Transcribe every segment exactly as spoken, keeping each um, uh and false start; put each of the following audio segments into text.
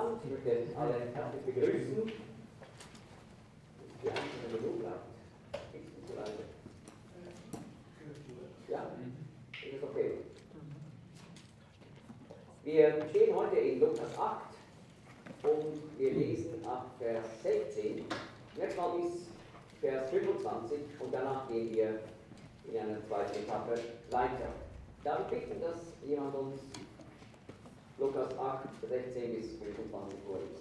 Abend. Ich möchte alle herzlich begrüßen. Die einzelne Minute bleibt. Nicht zu leise. Ja, ist das okay? Wir stehen heute in Lukas acht und wir lesen ab Vers sechzehn. Jetzt mal bis Vers fünfundzwanzig und danach gehen wir in einer zweiten Etappe weiter. Darf ich bitten, dass jemand uns Lukas acht, sechzehn bis fünfundzwanzig vorliest?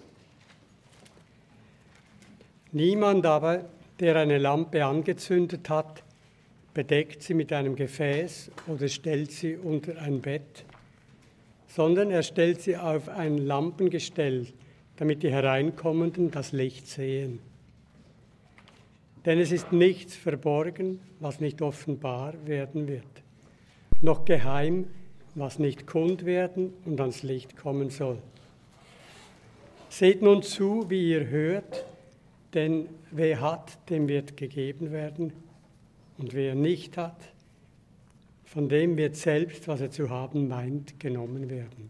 Niemand aber, der eine Lampe angezündet hat, bedeckt sie mit einem Gefäß oder stellt sie unter ein Bett, sondern er stellt sie auf ein Lampengestell, damit die Hereinkommenden das Licht sehen. Denn es ist nichts verborgen, was nicht offenbar werden wird, noch geheim, was nicht kund werden und ans Licht kommen soll. Seht nun zu, wie ihr hört, denn wer hat, dem wird gegeben werden, und wer nicht hat, von dem wird selbst, was er zu haben meint, genommen werden.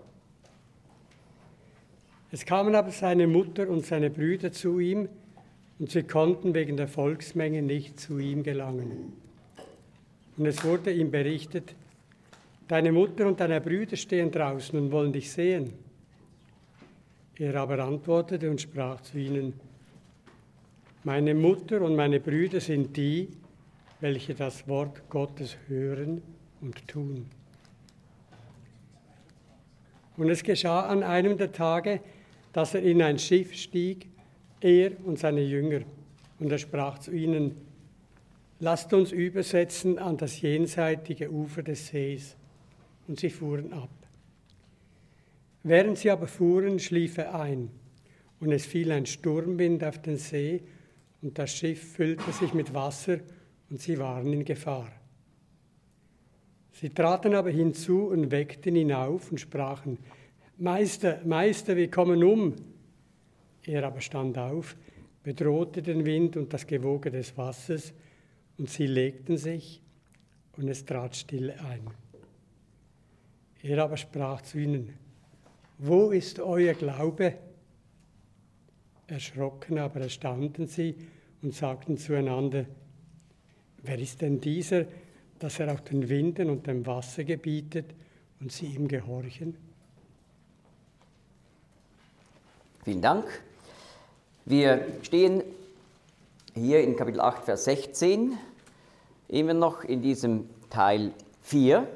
Es kamen aber seine Mutter und seine Brüder zu ihm, und sie konnten wegen der Volksmenge nicht zu ihm gelangen. Und es wurde ihm berichtet: Deine Mutter und deine Brüder stehen draußen und wollen dich sehen. Er aber antwortete und sprach zu ihnen: Meine Mutter und meine Brüder sind die, welche das Wort Gottes hören und tun. Und es geschah an einem der Tage, dass er in ein Schiff stieg, er und seine Jünger, und er sprach zu ihnen: Lasst uns übersetzen an das jenseitige Ufer des Sees. Und sie fuhren ab. Während sie aber fuhren, schlief er ein, und es fiel ein Sturmwind auf den See, und das Schiff füllte sich mit Wasser, und sie waren in Gefahr. Sie traten aber hinzu und weckten ihn auf und sprachen: Meister, Meister, wir kommen um. Er aber stand auf, bedrohte den Wind und das Gewoge des Wassers, und sie legten sich, und es trat Stille ein. Er aber sprach zu ihnen: Wo ist euer Glaube? Erschrocken aber erstaunten sie und sagten zueinander: Wer ist denn dieser, dass er auch den Winden und dem Wasser gebietet und sie ihm gehorchen? Vielen Dank. Wir stehen hier in Kapitel acht, Vers sechzehn, immer noch in diesem Teil vier.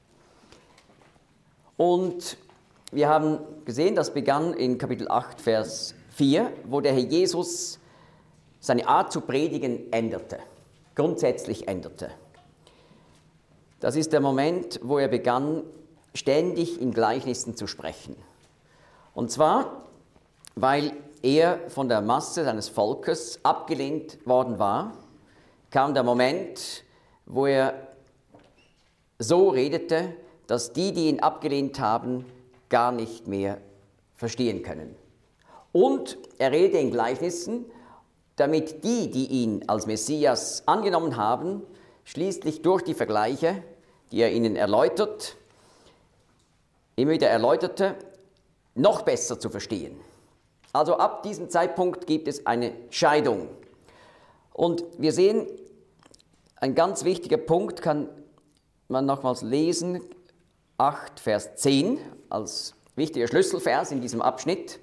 Und wir haben gesehen, das begann in Kapitel acht, Vers vier, wo der Herr Jesus seine Art zu predigen änderte, grundsätzlich änderte. Das ist der Moment, wo er begann, ständig in Gleichnissen zu sprechen. Und zwar, weil er von der Masse seines Volkes abgelehnt worden war, kam der Moment, wo er so redete, dass die, die ihn abgelehnt haben, gar nicht mehr verstehen können. Und er redete in Gleichnissen, damit die, die ihn als Messias angenommen haben, schließlich durch die Vergleiche, die er ihnen erläutert, immer wieder erläuterte, noch besser zu verstehen. Also ab diesem Zeitpunkt gibt es eine Scheidung. Und wir sehen, ein ganz wichtiger Punkt kann man nochmals lesen, acht, Vers zehn, als wichtiger Schlüsselvers in diesem Abschnitt.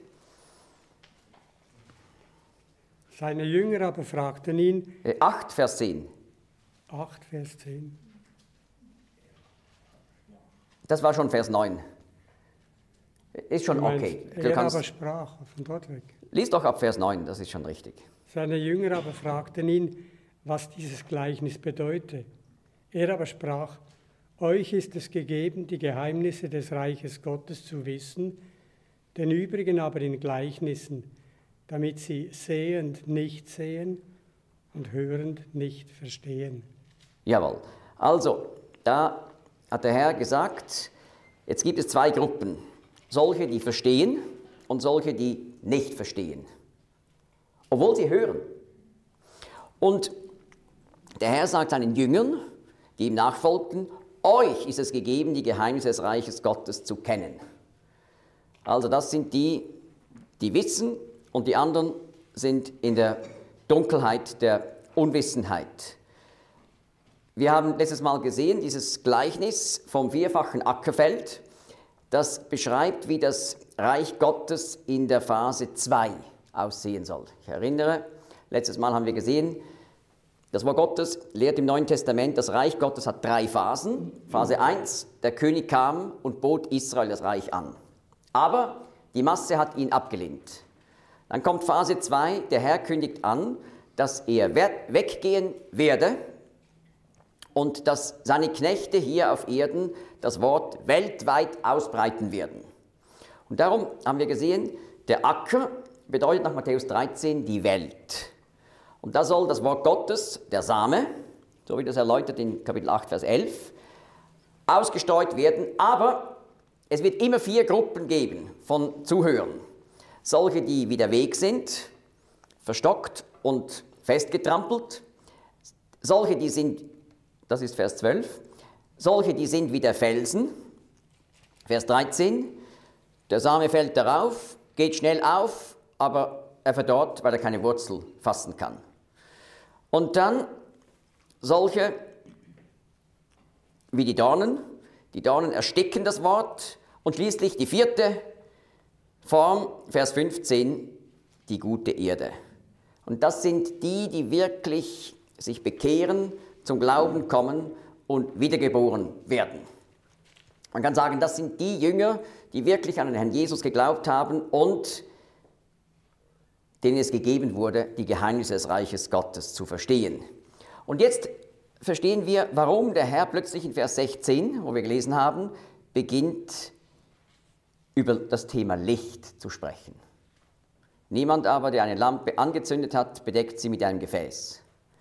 Seine Jünger aber fragten ihn, Äh, acht, Vers zehn. acht, Vers zehn. Das war schon Vers neun. Ist schon Du meinst, okay. Du er kannst, aber sprach, von dort weg. lies doch ab Vers neun, das ist schon richtig. Seine Jünger aber fragten ihn, was dieses Gleichnis bedeute. Er aber sprach: Euch ist es gegeben, die Geheimnisse des Reiches Gottes zu wissen, den übrigen aber in Gleichnissen, damit sie sehend nicht sehen und hörend nicht verstehen. Jawohl. Also, da hat der Herr gesagt, jetzt gibt es zwei Gruppen. Solche, die verstehen und solche, die nicht verstehen. Obwohl sie hören. Und der Herr sagt seinen Jüngern, die ihm nachfolgten: Euch ist es gegeben, die Geheimnisse des Reiches Gottes zu kennen. Also das sind die, die wissen, und die anderen sind in der Dunkelheit der Unwissenheit. Wir haben letztes Mal gesehen, dieses Gleichnis vom vierfachen Ackerfeld, das beschreibt, wie das Reich Gottes in der Phase zwei aussehen soll. Ich erinnere, letztes Mal haben wir gesehen, das Wort Gottes lehrt im Neuen Testament, das Reich Gottes hat drei Phasen. Phase eins, der König kam und bot Israel das Reich an. Aber die Masse hat ihn abgelehnt. Dann kommt Phase zwei, der Herr kündigt an, dass er weggehen werde und dass seine Knechte hier auf Erden das Wort weltweit ausbreiten werden. Und darum haben wir gesehen, der Acker bedeutet nach Matthäus dreizehn die Welt. Und da soll das Wort Gottes, der Same, so wie das erläutert in Kapitel acht, Vers elf, ausgestreut werden. Aber es wird immer vier Gruppen geben von Zuhörern. Solche, die wie der Weg sind, verstockt und festgetrampelt. Solche, die sind, das ist Vers zwölf, solche, die sind wie der Felsen, Vers dreizehn, der Same fällt darauf, geht schnell auf, aber er verdorrt, weil er keine Wurzel fassen kann. Und dann solche wie die Dornen, die Dornen ersticken das Wort, und schließlich die vierte Form, Vers fünfzehn, die gute Erde. Und das sind die, die wirklich sich bekehren, zum Glauben kommen und wiedergeboren werden. Man kann sagen, das sind die Jünger, die wirklich an den Herrn Jesus geglaubt haben und denen es gegeben wurde, die Geheimnisse des Reiches Gottes zu verstehen. Und jetzt verstehen wir, warum der Herr plötzlich in Vers sechzehn, wo wir gelesen haben, beginnt über das Thema Licht zu sprechen. Niemand aber, der eine Lampe angezündet hat, bedeckt sie mit einem Gefäß.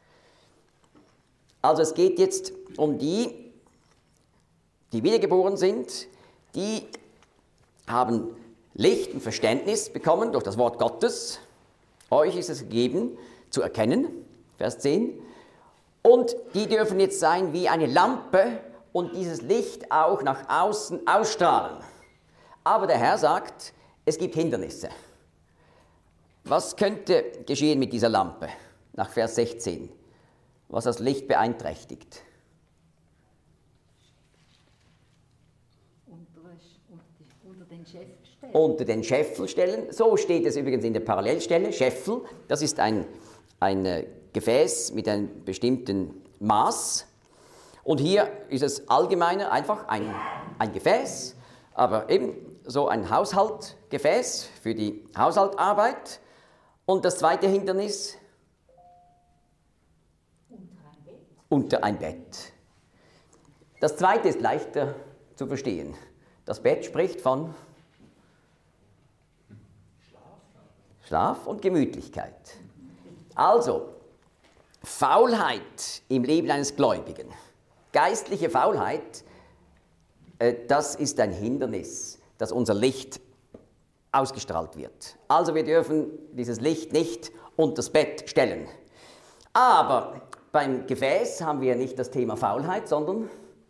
Also es geht jetzt um die, die wiedergeboren sind, die haben Licht und Verständnis bekommen durch das Wort Gottes. Euch ist es gegeben zu erkennen, Vers zehn. Und die dürfen jetzt sein wie eine Lampe und dieses Licht auch nach außen ausstrahlen. Aber der Herr sagt, es gibt Hindernisse. Was könnte geschehen mit dieser Lampe nach Vers sechzehn, was das Licht beeinträchtigt? Unter den Scheffel stellen. Unter den Scheffel stellen. So steht es übrigens in der Parallelstelle. Scheffel, das ist ein, ein Gefäß mit einem bestimmten Maß. Und hier ist es allgemeiner einfach ein, ein Gefäß, aber eben so ein Haushaltgefäß für die Haushaltarbeit. Und das zweite Hindernis? Unter ein Bett. Unter ein Bett. Das zweite ist leichter zu verstehen. Das Bett spricht von Schlaf und Gemütlichkeit. Also, Faulheit im Leben eines Gläubigen, geistliche Faulheit, äh, das ist ein Hindernis, dass unser Licht ausgestrahlt wird. Also wir dürfen dieses Licht nicht unter das Bett stellen. Aber beim Gefäß haben wir nicht das Thema Faulheit, sondern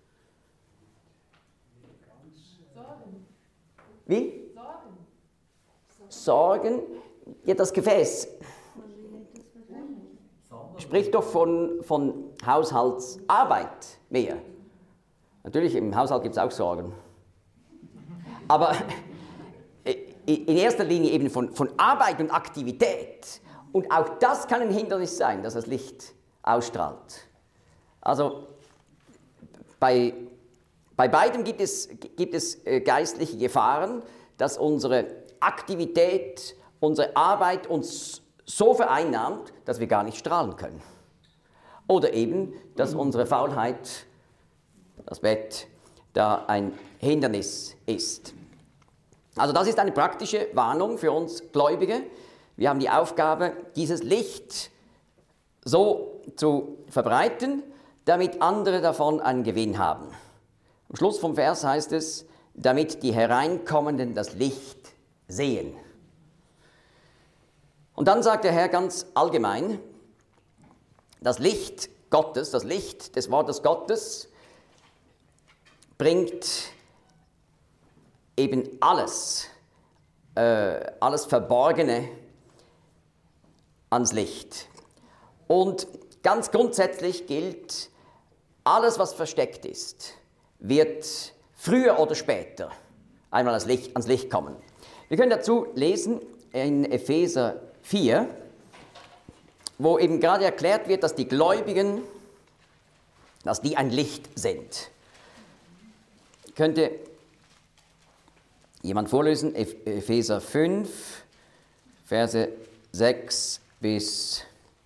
Sorgen. wie? Sorgen. Sorgen. Ja, das Gefäß spricht doch von, von Haushaltsarbeit mehr. Natürlich, im Haushalt gibt es auch Sorgen. Aber in erster Linie eben von, von Arbeit und Aktivität. Und auch das kann ein Hindernis sein, dass das Licht ausstrahlt. Also bei, bei beidem gibt es, gibt es geistliche Gefahren, dass unsere Aktivität, unsere Arbeit uns so vereinnahmt, dass wir gar nicht strahlen können. Oder eben, dass unsere Faulheit, das Bett, da ein Hindernis ist. Also das ist eine praktische Warnung für uns Gläubige. Wir haben die Aufgabe, dieses Licht so zu verbreiten, damit andere davon einen Gewinn haben. Am Schluss vom Vers heißt es, damit die Hereinkommenden das Licht sehen. Und dann sagt der Herr ganz allgemein, das Licht Gottes, das Licht des Wortes Gottes bringt eben alles äh, alles Verborgene ans Licht. Und ganz grundsätzlich gilt, alles, was versteckt ist, wird früher oder später einmal ans Licht, ans Licht kommen. Wir können dazu lesen in Epheser vier, wo eben gerade erklärt wird, dass die Gläubigen, dass die ein Licht sind. Könnte jemand vorlesen? Epheser fünf, Verse sechs bis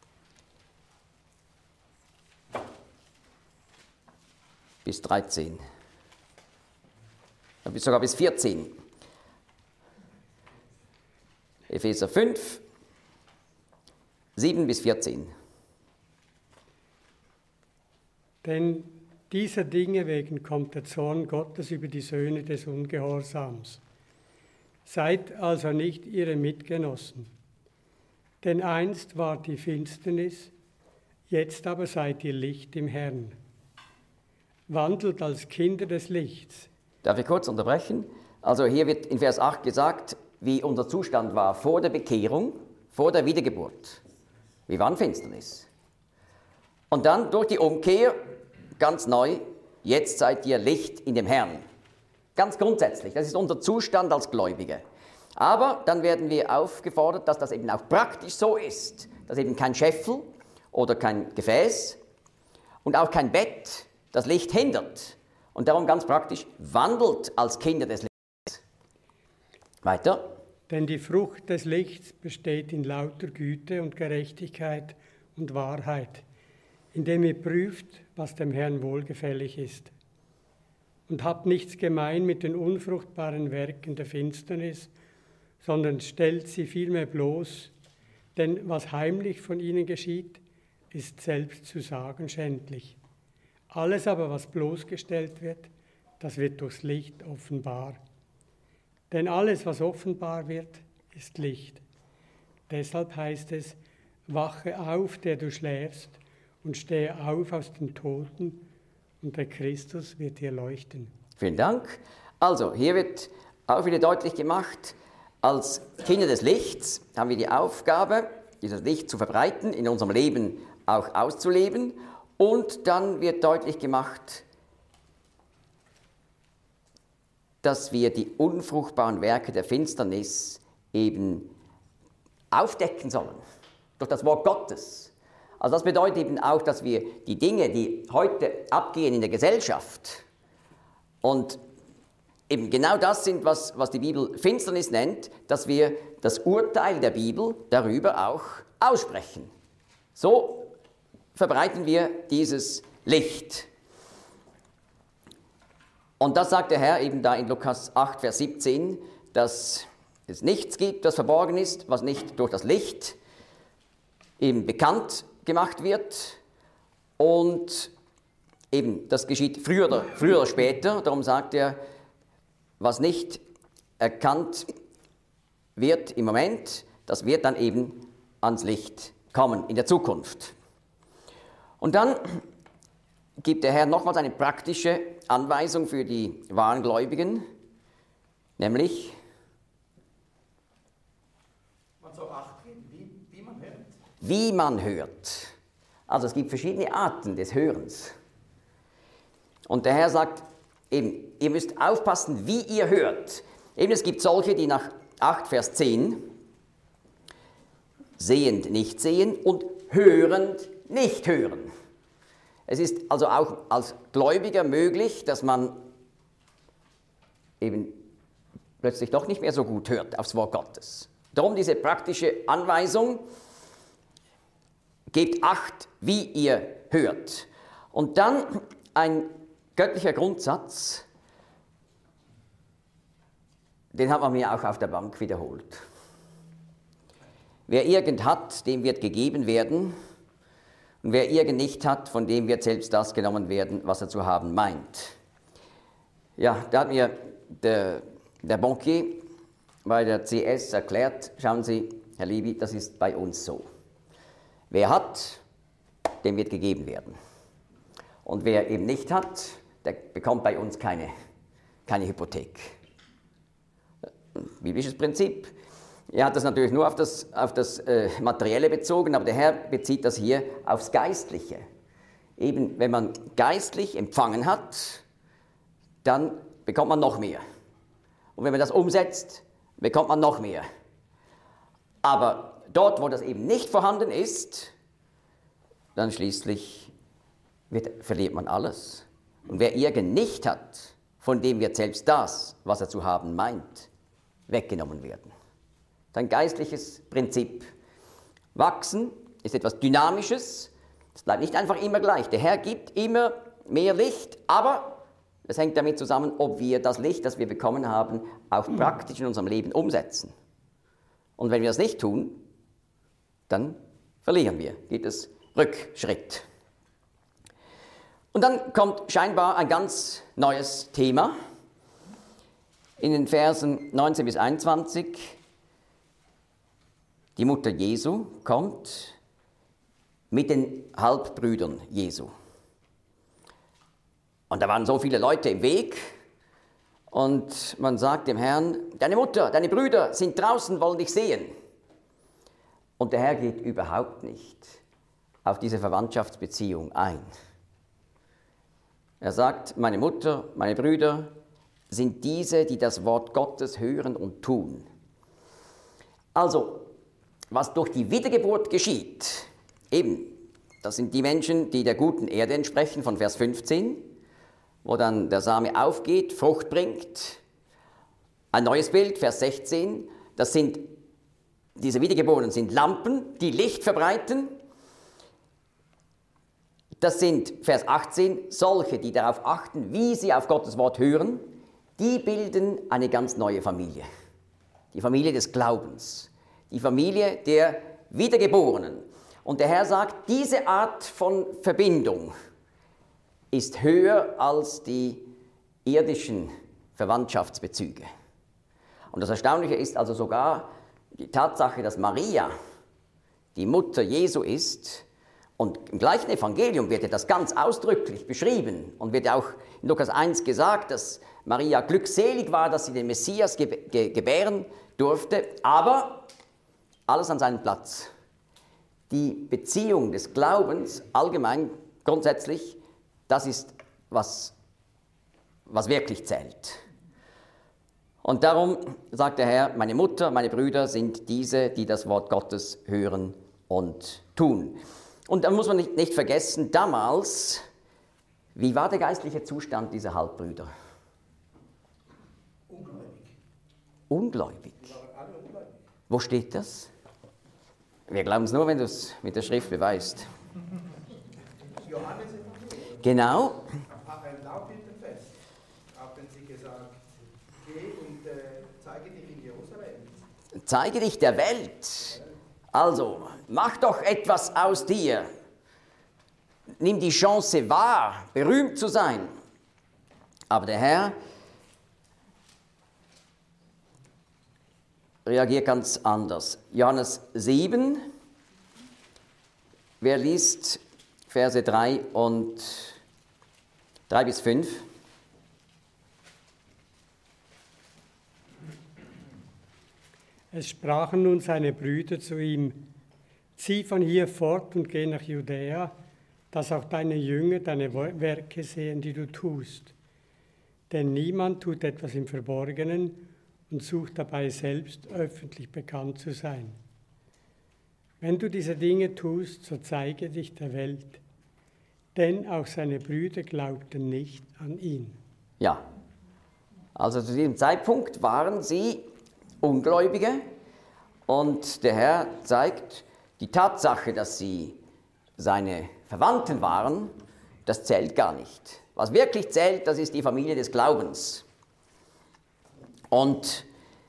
bis dreizehn. Sogar bis vierzehn. Epheser fünf, sieben bis vierzehn. Denn dieser Dinge wegen kommt der Zorn Gottes über die Söhne des Ungehorsams. Seid also nicht ihre Mitgenossen. Denn einst war die Finsternis, jetzt aber seid ihr Licht im Herrn. Wandelt als Kinder des Lichts. Darf ich kurz unterbrechen? Also hier wird in Vers acht gesagt, wie unser Zustand war vor der Bekehrung, vor der Wiedergeburt. Wir waren Finsternis. Und dann durch die Umkehr, ganz neu, jetzt seid ihr Licht in dem Herrn. Ganz grundsätzlich, das ist unser Zustand als Gläubige. Aber dann werden wir aufgefordert, dass das eben auch praktisch so ist, dass eben kein Scheffel oder kein Gefäß und auch kein Bett das Licht hindert. Und darum ganz praktisch, wandelt als Kinder des Lichts. Weiter. Denn die Frucht des Lichts besteht in lauter Güte und Gerechtigkeit und Wahrheit, indem ihr prüft, was dem Herrn wohlgefällig ist. Und habt nichts gemein mit den unfruchtbaren Werken der Finsternis, sondern stellt sie vielmehr bloß, denn was heimlich von ihnen geschieht, ist selbst zu sagen schändlich. Alles aber, was bloßgestellt wird, das wird durchs Licht offenbar. Denn alles, was offenbar wird, ist Licht. Deshalb heißt es, wache auf, der du schläfst, und stehe auf aus den Toten, und der Christus wird dir leuchten. Vielen Dank. Also, hier wird auch wieder deutlich gemacht, als Kinder des Lichts haben wir die Aufgabe, dieses Licht zu verbreiten, in unserem Leben auch auszuleben. Und dann wird deutlich gemacht, dass wir die unfruchtbaren Werke der Finsternis eben aufdecken sollen, durch das Wort Gottes. Also das bedeutet eben auch, dass wir die Dinge, die heute abgehen in der Gesellschaft und eben genau das sind, was, was die Bibel Finsternis nennt, dass wir das Urteil der Bibel darüber auch aussprechen. So verbreiten wir dieses Licht. Und das sagt der Herr eben da in Lukas acht, Vers siebzehn, dass es nichts gibt, das verborgen ist, was nicht durch das Licht eben bekannt gemacht wird. Und eben, das geschieht früher oder, früher oder später. Darum sagt er, was nicht erkannt wird im Moment, das wird dann eben ans Licht kommen in der Zukunft. Und dann gibt der Herr nochmals eine praktische Anweisung für die wahren Gläubigen, nämlich man soll Acht geben, wie, wie man hört. Wie man hört. Also es gibt verschiedene Arten des Hörens. Und der Herr sagt eben, ihr müsst aufpassen, wie ihr hört. Eben es gibt solche, die nach acht, Vers zehn sehend nicht sehen und hörend nicht hören. Es ist also auch als Gläubiger möglich, dass man eben plötzlich doch nicht mehr so gut hört aufs Wort Gottes. Darum diese praktische Anweisung, gebt Acht, wie ihr hört. Und dann ein göttlicher Grundsatz, den hat man mir auch auf der Bank wiederholt. Wer irgend hat, dem wird gegeben werden. Und wer irgend nicht hat, von dem wird selbst das genommen werden, was er zu haben meint. Ja, da hat mir der, der Bankier bei der C S erklärt, schauen Sie, Herr Lieby, das ist bei uns so. Wer hat, dem wird gegeben werden. Und wer eben nicht hat, der bekommt bei uns keine, keine Hypothek. ein biblisches Prinzip. Er hat das natürlich nur auf das, auf das äh, Materielle bezogen, aber der Herr bezieht das hier aufs Geistliche. Eben, wenn man geistlich empfangen hat, dann bekommt man noch mehr. Und wenn man das umsetzt, bekommt man noch mehr. Aber dort, wo das eben nicht vorhanden ist, dann schließlich wird, verliert man alles. Und wer irgend nicht hat, von dem wird selbst das, was er zu haben meint, weggenommen werden. Das ist ein geistliches Prinzip. Wachsen ist etwas Dynamisches. Es bleibt nicht einfach immer gleich. Der Herr gibt immer mehr Licht, aber es hängt damit zusammen, ob wir das Licht, das wir bekommen haben, auch praktisch in unserem Leben umsetzen. Und wenn wir das nicht tun, dann verlieren wir, gibt es Rückschritt. Und dann kommt scheinbar ein ganz neues Thema in den Versen neunzehn bis einundzwanzig. Die Mutter Jesu kommt mit den Halbbrüdern Jesu. Und da waren so viele Leute im Weg und man sagt dem Herrn, deine Mutter, deine Brüder sind draußen, wollen dich sehen. Und der Herr geht überhaupt nicht auf diese Verwandtschaftsbeziehung ein. Er sagt, meine Mutter, meine Brüder sind diese, die das Wort Gottes hören und tun. Also, was durch die Wiedergeburt geschieht, eben, das sind die Menschen, die der guten Erde entsprechen, von Vers fünfzehn, wo dann der Same aufgeht, Frucht bringt. Ein neues Bild, Vers sechzehn, das sind, diese Wiedergeborenen sind Lampen, die Licht verbreiten. Das sind, Vers achtzehn, solche, die darauf achten, wie sie auf Gottes Wort hören, die bilden eine ganz neue Familie. Die Familie des Glaubens, die Familie der Wiedergeborenen. Und der Herr sagt, diese Art von Verbindung ist höher als die irdischen Verwandtschaftsbezüge. Und das Erstaunliche ist also sogar die Tatsache, dass Maria die Mutter Jesu ist. Und im gleichen Evangelium wird ja das ganz ausdrücklich beschrieben und wird ja auch in Lukas eins gesagt, dass Maria glückselig war, dass sie den Messias ge ge gebären durfte, aber alles an seinen Platz. Die Beziehung des Glaubens allgemein, grundsätzlich, das ist, was, was wirklich zählt. Und darum sagt der Herr, meine Mutter, meine Brüder sind diese, die das Wort Gottes hören und tun. Und dann muss man nicht, nicht vergessen, damals, wie war der geistliche Zustand dieser Halbbrüder? Ungläubig. Ungläubig. Die waren alle ungläubig. Wo steht das? Wir glauben es nur, wenn du es mit der Schrift beweist. Johannes Evangelium. Genau. Ein Laubhüttenfest haben sie gesagt, geh und äh, zeige dich in Jerusalem. Zeige dich der Welt. Also, mach doch etwas aus dir. Nimm die Chance wahr, berühmt zu sein. Aber der Herr reagiert ganz anders. Johannes sieben, wer liest Verse drei und drei bis fünf? Es sprachen nun seine Brüder zu ihm, zieh von hier fort und geh nach Judäa, dass auch deine Jünger deine Werke sehen, die du tust. Denn niemand tut etwas im Verborgenen und sucht dabei selbst öffentlich bekannt zu sein. Wenn du diese Dinge tust, so zeige dich der Welt, denn auch seine Brüder glaubten nicht an ihn. Ja, also zu diesem Zeitpunkt waren sie Ungläubige und der Herr zeigt, die Tatsache, dass sie seine Verwandten waren, das zählt gar nicht. Was wirklich zählt, das ist die Familie des Glaubens. Und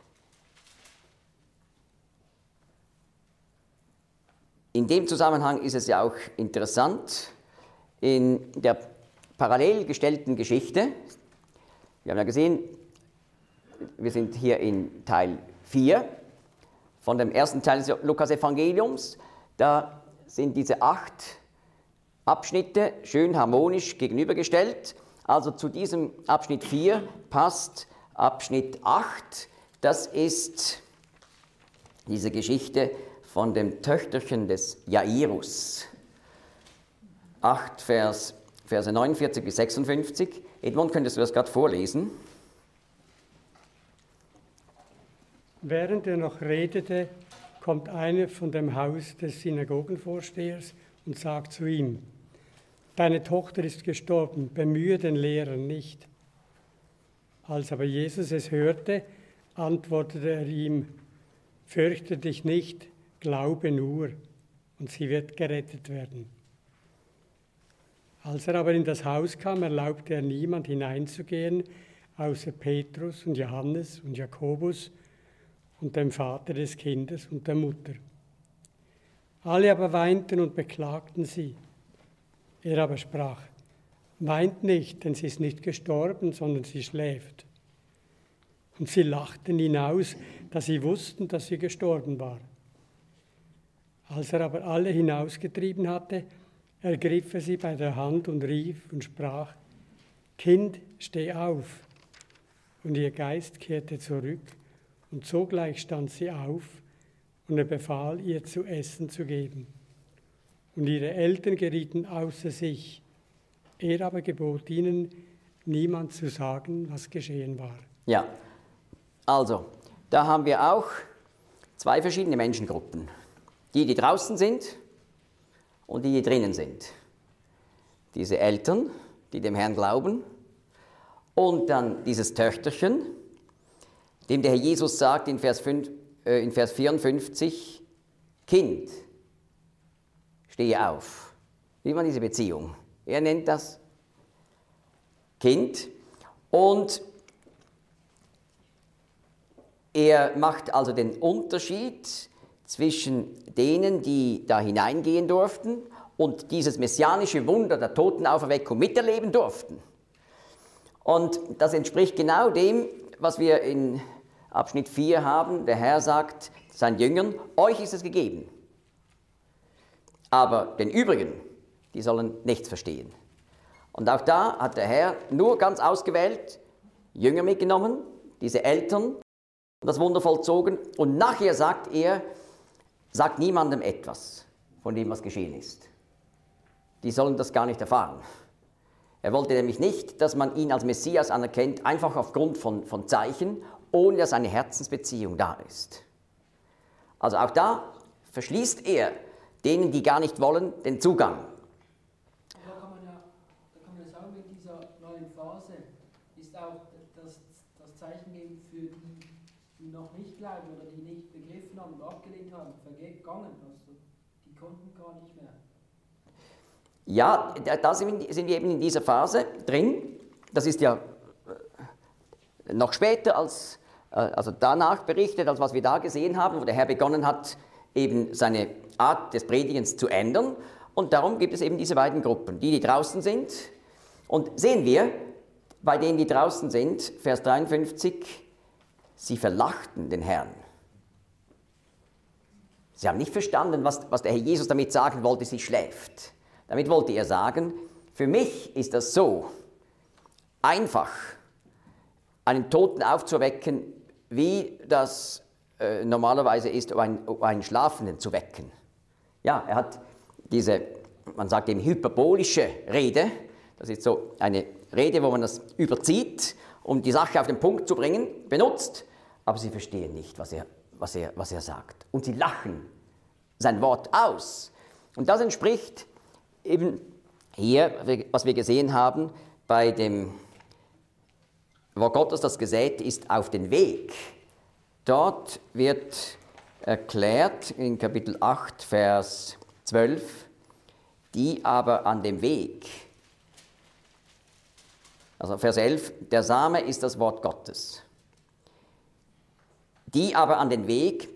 in dem Zusammenhang ist es ja auch interessant, in der parallel gestellten Geschichte, wir haben ja gesehen, wir sind hier in Teil vier von dem ersten Teil des Lukas-Evangeliums, da sind diese acht Abschnitte schön harmonisch gegenübergestellt. Also zu diesem Abschnitt vier passt Abschnitt acht, das ist diese Geschichte von dem Töchterchen des Jairus. acht, Vers, Verse neunundvierzig bis sechsundfünfzig. Edmund, könntest du das gerade vorlesen? Während er noch redete, kommt einer von dem Haus des Synagogenvorstehers und sagt zu ihm: Deine Tochter ist gestorben, bemühe den Lehrer nicht. Als aber Jesus es hörte, antwortete er ihm: Fürchte dich nicht, glaube nur, und sie wird gerettet werden. Als er aber in das Haus kam, erlaubte er niemand hineinzugehen, außer Petrus und Johannes und Jakobus und dem Vater des Kindes und der Mutter. Alle aber weinten und beklagten sie. Er aber sprach: Weint nicht, denn sie ist nicht gestorben, sondern sie schläft. Und sie lachten ihn aus, da sie wussten, dass sie gestorben war. Als er aber alle hinausgetrieben hatte, ergriff er sie bei der Hand und rief und sprach: Kind, steh auf. Und ihr Geist kehrte zurück, und sogleich stand sie auf, und er befahl, ihr zu essen zu geben. Und ihre Eltern gerieten außer sich. Er aber gebot ihnen, niemand zu sagen, was geschehen war. Ja, also, da haben wir auch zwei verschiedene Menschengruppen. Die, die draußen sind und die, die drinnen sind. Diese Eltern, die dem Herrn glauben, und dann dieses Töchterchen, dem der Herr Jesus sagt in Vers, fünf, äh, in Vers vierundfünfzig, Kind, stehe auf. Wie war diese Beziehung? Er nennt das Kind und er macht also den Unterschied zwischen denen, die da hineingehen durften und dieses messianische Wunder der Totenauferweckung miterleben durften. Und das entspricht genau dem, was wir in Abschnitt vier haben. Der Herr sagt seinen Jüngern: Euch ist es gegeben. Aber den übrigen, die sollen nichts verstehen. Und auch da hat der Herr nur ganz ausgewählt Jünger mitgenommen, diese Eltern, das Wunder vollzogen. Und nachher sagt er, sagt niemandem etwas von dem, was geschehen ist. Die sollen das gar nicht erfahren. Er wollte nämlich nicht, dass man ihn als Messias anerkennt, einfach aufgrund von, von Zeichen, ohne dass eine Herzensbeziehung da ist. Also auch da verschließt er denen, die gar nicht wollen, den Zugang. Da kann man ja, da kann man ja sagen, mit dieser neuen Phase ist auch das, das Zeichen geben für die, die noch nicht glauben oder die nicht begriffen haben und abgelehnt haben, vergangen. Also die konnten gar nicht mehr. Ja, da sind wir eben in dieser Phase drin. Das ist ja noch später, als, also danach berichtet, als was wir da gesehen haben, wo der Herr begonnen hat, eben seine Art des Predigens zu ändern. Und darum gibt es eben diese beiden Gruppen, die, die draußen sind. Und sehen wir, bei denen, die draußen sind, Vers dreiundfünfzig, sie verlachten den Herrn. Sie haben nicht verstanden, was, was der Herr Jesus damit sagen wollte, sie schläft. Damit wollte er sagen, für mich ist das so einfach, einen Toten aufzuwecken, wie das äh, normalerweise ist, um einen, um einen Schlafenden zu wecken. Ja, er hat diese, man sagt eben hyperbolische Rede, das ist so eine Rede, wo man das überzieht, um die Sache auf den Punkt zu bringen, benutzt, aber sie verstehen nicht, was er, was er, was er sagt. Und sie lachen sein Wort aus. Und das entspricht eben hier, was wir gesehen haben, bei dem Wort Gottes, das gesät ist auf den Weg. Dort wird erklärt in Kapitel acht, Vers zwölf, die aber an dem Weg, also Vers elf, der Same ist das Wort Gottes. Die aber an den Weg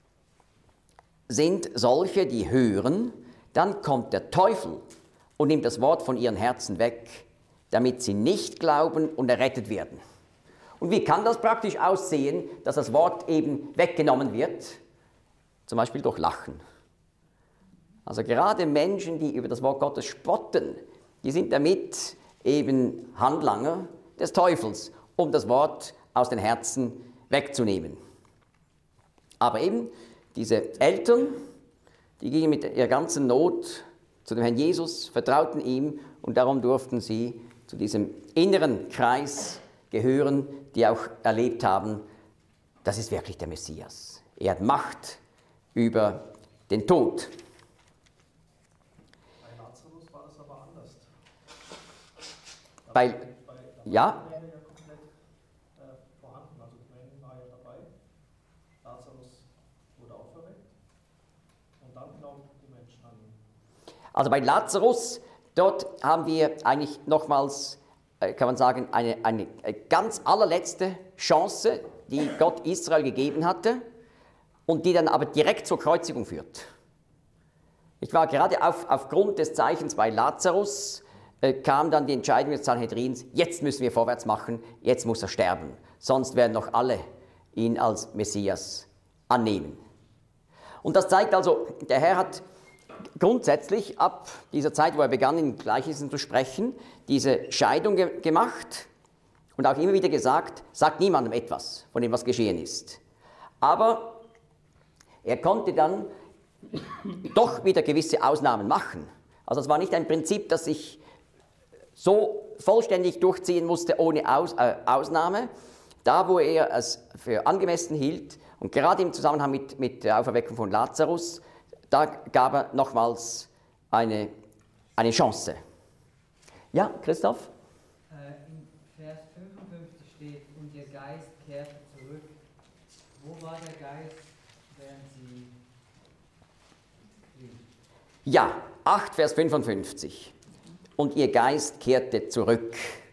sind solche, die hören, dann kommt der Teufel und nimmt das Wort von ihren Herzen weg, damit sie nicht glauben und errettet werden. Und wie kann das praktisch aussehen, dass das Wort eben weggenommen wird? Zum Beispiel durch Lachen. Also gerade Menschen, die über das Wort Gottes spotten, die sind damit eben Handlanger des Teufels, um das Wort aus den Herzen wegzunehmen. Aber eben diese Eltern, die gingen mit ihrer ganzen Not zu dem Herrn Jesus, vertrauten ihm und darum durften sie zu diesem inneren Kreis gehören, die auch erlebt haben, das ist wirklich der Messias. Er hat Macht über den Tod. Bei Lazarus war das aber anders. Bei, Bei ja, wäre ja komplett äh, vorhanden, also Gwen war ja dabei, Lazarus wurde auferweckt und dann glaubten die Menschen an ihn. also bei Lazarus, dort haben wir eigentlich nochmals, äh, kann man sagen, eine, eine ganz allerletzte Chance, die Gott Israel gegeben hatte und die dann aber direkt zur Kreuzigung führt. Ich war gerade auf, aufgrund des Zeichens bei Lazarus, äh, kam dann die Entscheidung des Sanhedrins, jetzt müssen wir vorwärts machen, jetzt muss er sterben, sonst werden noch alle ihn als Messias annehmen. Und das zeigt also, der Herr hat grundsätzlich ab dieser Zeit, wo er begann, in Gleichnissen zu sprechen, diese Scheidung ge- gemacht und auch immer wieder gesagt, sagt niemandem etwas von dem, was geschehen ist. Aber er konnte dann doch wieder gewisse Ausnahmen machen. Also es war nicht ein Prinzip, das sich so vollständig durchziehen musste ohne Aus, äh, Ausnahme. Da, wo er es für angemessen hielt und gerade im Zusammenhang mit, mit der Auferweckung von Lazarus, da gab er nochmals eine, eine Chance. Ja, Christoph? Äh, in Vers fünfundfünfzig steht, und ihr Geist kehrte zurück. Wo war der Geist, während sie blieb? Ja, acht, Vers fünfundfünfzig. Und ihr Geist kehrte zurück.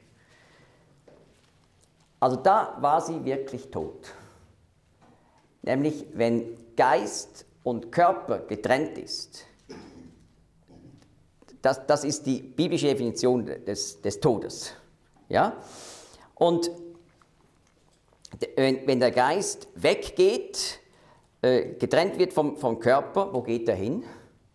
Also da war sie wirklich tot. Nämlich, wenn Geist und Körper getrennt ist, das, das ist die biblische Definition des, des Todes. Ja? Und wenn, wenn der Geist weggeht, äh, getrennt wird vom, vom Körper, wo geht er hin?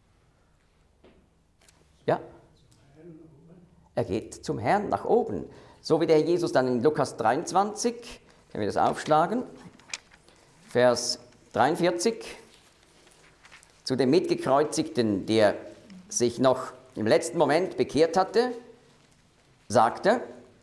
Ja? Er geht zum Herrn nach oben. So wie der Herr Jesus dann in Lukas dreiundzwanzig, können wir das aufschlagen, Vers dreiundvierzig, zu dem Mitgekreuzigten, der sich noch im letzten Moment bekehrt hatte, sagte: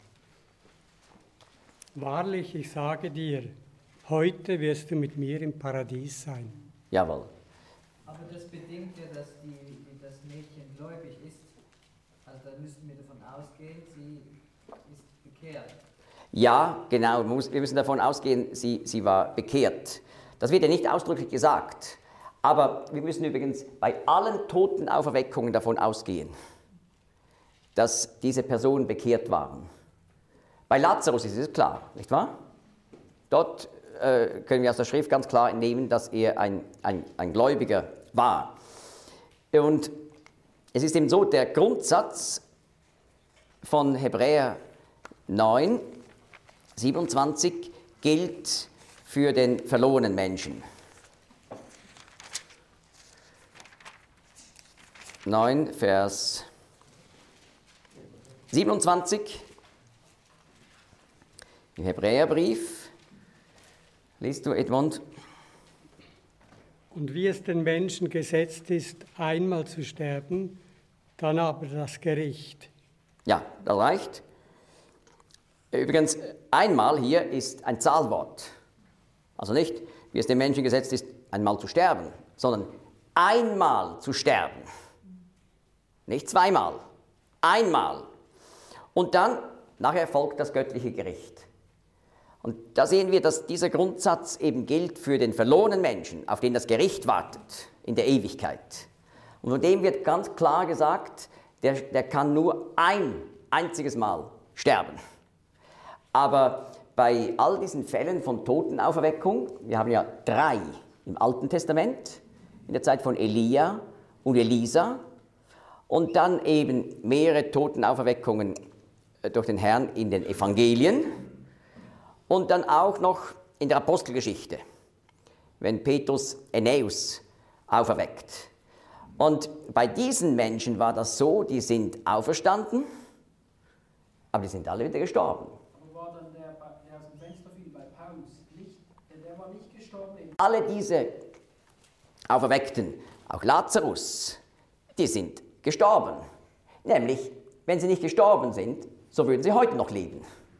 Wahrlich, ich sage dir, heute wirst du mit mir im Paradies sein. Jawohl. Aber das bedingt ja, dass die, das Mädchen gläubig ist. Also da müssten wir davon ausgehen, sie ist bekehrt. Ja, genau, wir müssen davon ausgehen, sie, sie war bekehrt. Das wird ja nicht ausdrücklich gesagt, aber wir müssen übrigens bei allen Totenauferweckungen davon ausgehen, dass diese Personen bekehrt waren. Bei Lazarus ist es klar, nicht wahr? Dort äh, können wir aus der Schrift ganz klar entnehmen, dass er ein, ein, ein Gläubiger war. Und es ist eben so, der Grundsatz von Hebräer neun, siebenundzwanzig gilt für den verlorenen Menschen. neun, Vers siebenundzwanzig im Hebräerbrief. Liest du, Edmund? Und wie es den Menschen gesetzt ist, einmal zu sterben, dann aber das Gericht. Ja, das reicht. Übrigens, einmal hier ist ein Zahlwort. Also nicht, wie es dem Menschen gesetzt ist, einmal zu sterben, sondern einmal zu sterben. Nicht zweimal, einmal. Und dann, nachher folgt das göttliche Gericht. Und da sehen wir, dass dieser Grundsatz eben gilt für den verlorenen Menschen, auf den das Gericht wartet in der Ewigkeit. Und von dem wird ganz klar gesagt, der, der kann nur ein einziges Mal sterben. Aber bei all diesen Fällen von Totenauferweckung, wir haben ja drei im Alten Testament, in der Zeit von Elia und Elisa, und dann eben mehrere Totenauferweckungen durch den Herrn in den Evangelien und dann auch noch in der Apostelgeschichte, wenn Petrus Aeneas auferweckt. Und bei diesen Menschen war das so, die sind auferstanden, aber die sind alle wieder gestorben. Aber war dann der, der aus dem Fenster fiel bei Paulus nicht Der war nicht gestorben. Alle diese Auferweckten, auch Lazarus, die sind gestorben. Nämlich, wenn sie nicht gestorben sind, so würden sie heute noch leben.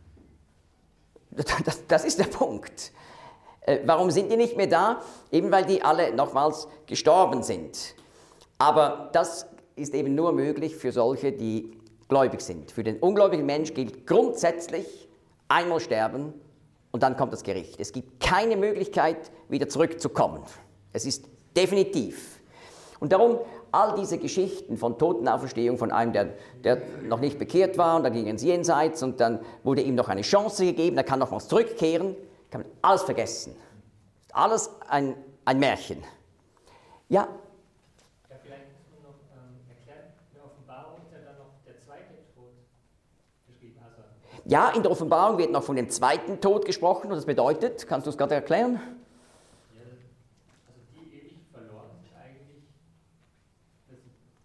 Das, das ist der Punkt. Äh, warum sind die nicht mehr da? Eben weil die alle nochmals gestorben sind. Aber das ist eben nur möglich für solche, die gläubig sind. Für den ungläubigen Mensch gilt grundsätzlich einmal sterben und dann kommt das Gericht. Es gibt keine Möglichkeit, wieder zurückzukommen. Es ist definitiv. Und darum all diese Geschichten von Totenauferstehung, von einem, der, der noch nicht bekehrt war und dann ging er ins Jenseits und dann wurde ihm noch eine Chance gegeben, er kann nochmals zurückkehren, kann man alles vergessen. Alles ein, ein Märchen. Ja? Ja, vielleicht muss man noch ähm, erklären, in der Offenbarung ist ja dann noch der zweite Tod beschrieben. Also Ja, in der Offenbarung wird noch von dem zweiten Tod gesprochen und das bedeutet, kannst du es gerade erklären? Ja, also die ewig verloren sind eigentlich. Das,